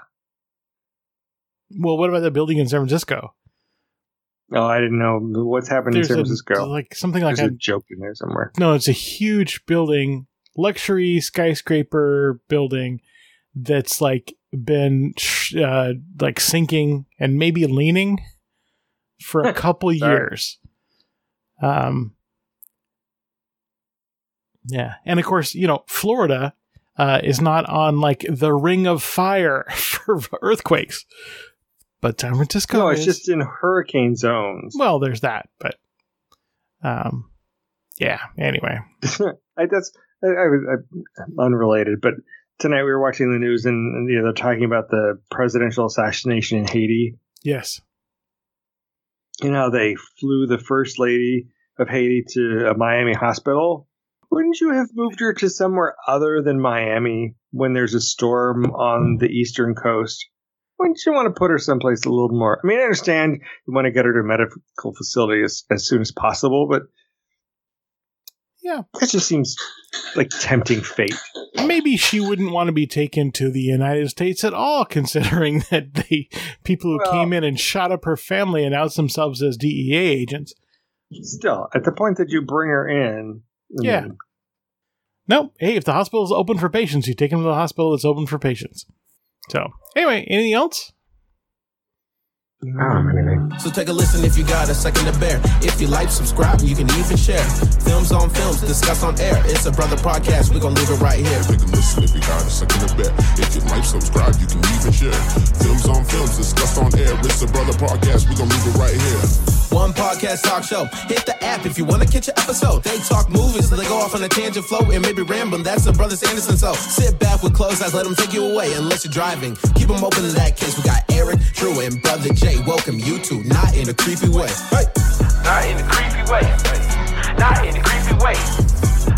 Well, what about the building in San Francisco? Oh, I didn't know what's happening There's in San a, Francisco. Like something like There's a, a joke in there somewhere. No, it's a huge building, luxury skyscraper building that's like been uh, like sinking and maybe leaning for a couple years. Um, yeah. And of course, you know, Florida uh, is not on like the ring of fire for earthquakes, but San Francisco No, it's is. just in hurricane zones. Well, there's that, but um, yeah, anyway. I, that's I, I was I, unrelated, but tonight we were watching the news and, and you know, they're talking about the presidential assassination in Haiti. Yes. You know, they flew the first lady of Haiti to a Miami hospital. Wouldn't you have moved her to somewhere other than Miami when there's a storm on the eastern coast? Wouldn't you want to put her someplace a little more? I mean, I understand you want to get her to a medical facility as, as soon as possible, but yeah, that just seems like tempting fate. Maybe she wouldn't want to be taken to the United States at all, considering that the people who well, came in and shot up her family announced themselves as D E A agents. Still, at the point that you bring her in... Yeah. Mean, no, hey, if the hospital is open for patients, you take them to the hospital that's open for patients. So, anyway, anything else? Oh, anything. So take a listen if you got a second to bear. If you like, subscribe, you can even share. Films on films, discuss on air. It's a brother podcast, we're gonna leave it right here. Take a listen if you got a second to bear. If you like, subscribe, you can even share. Films on films, discuss on air. It's a brother podcast, we're gonna leave it right here. One podcast talk show. Hit the app if you want to catch an episode. They talk movies, so they go off on a tangent flow and maybe rambling. That's the Brothers Anderson. So sit back with closed eyes, let them take you away. Unless you're driving, keep them open in that case. We got Eric, Drew, and Brother Jay. Welcome you to Not in a Creepy Way. Hey. Not in a creepy way. Not in a creepy way.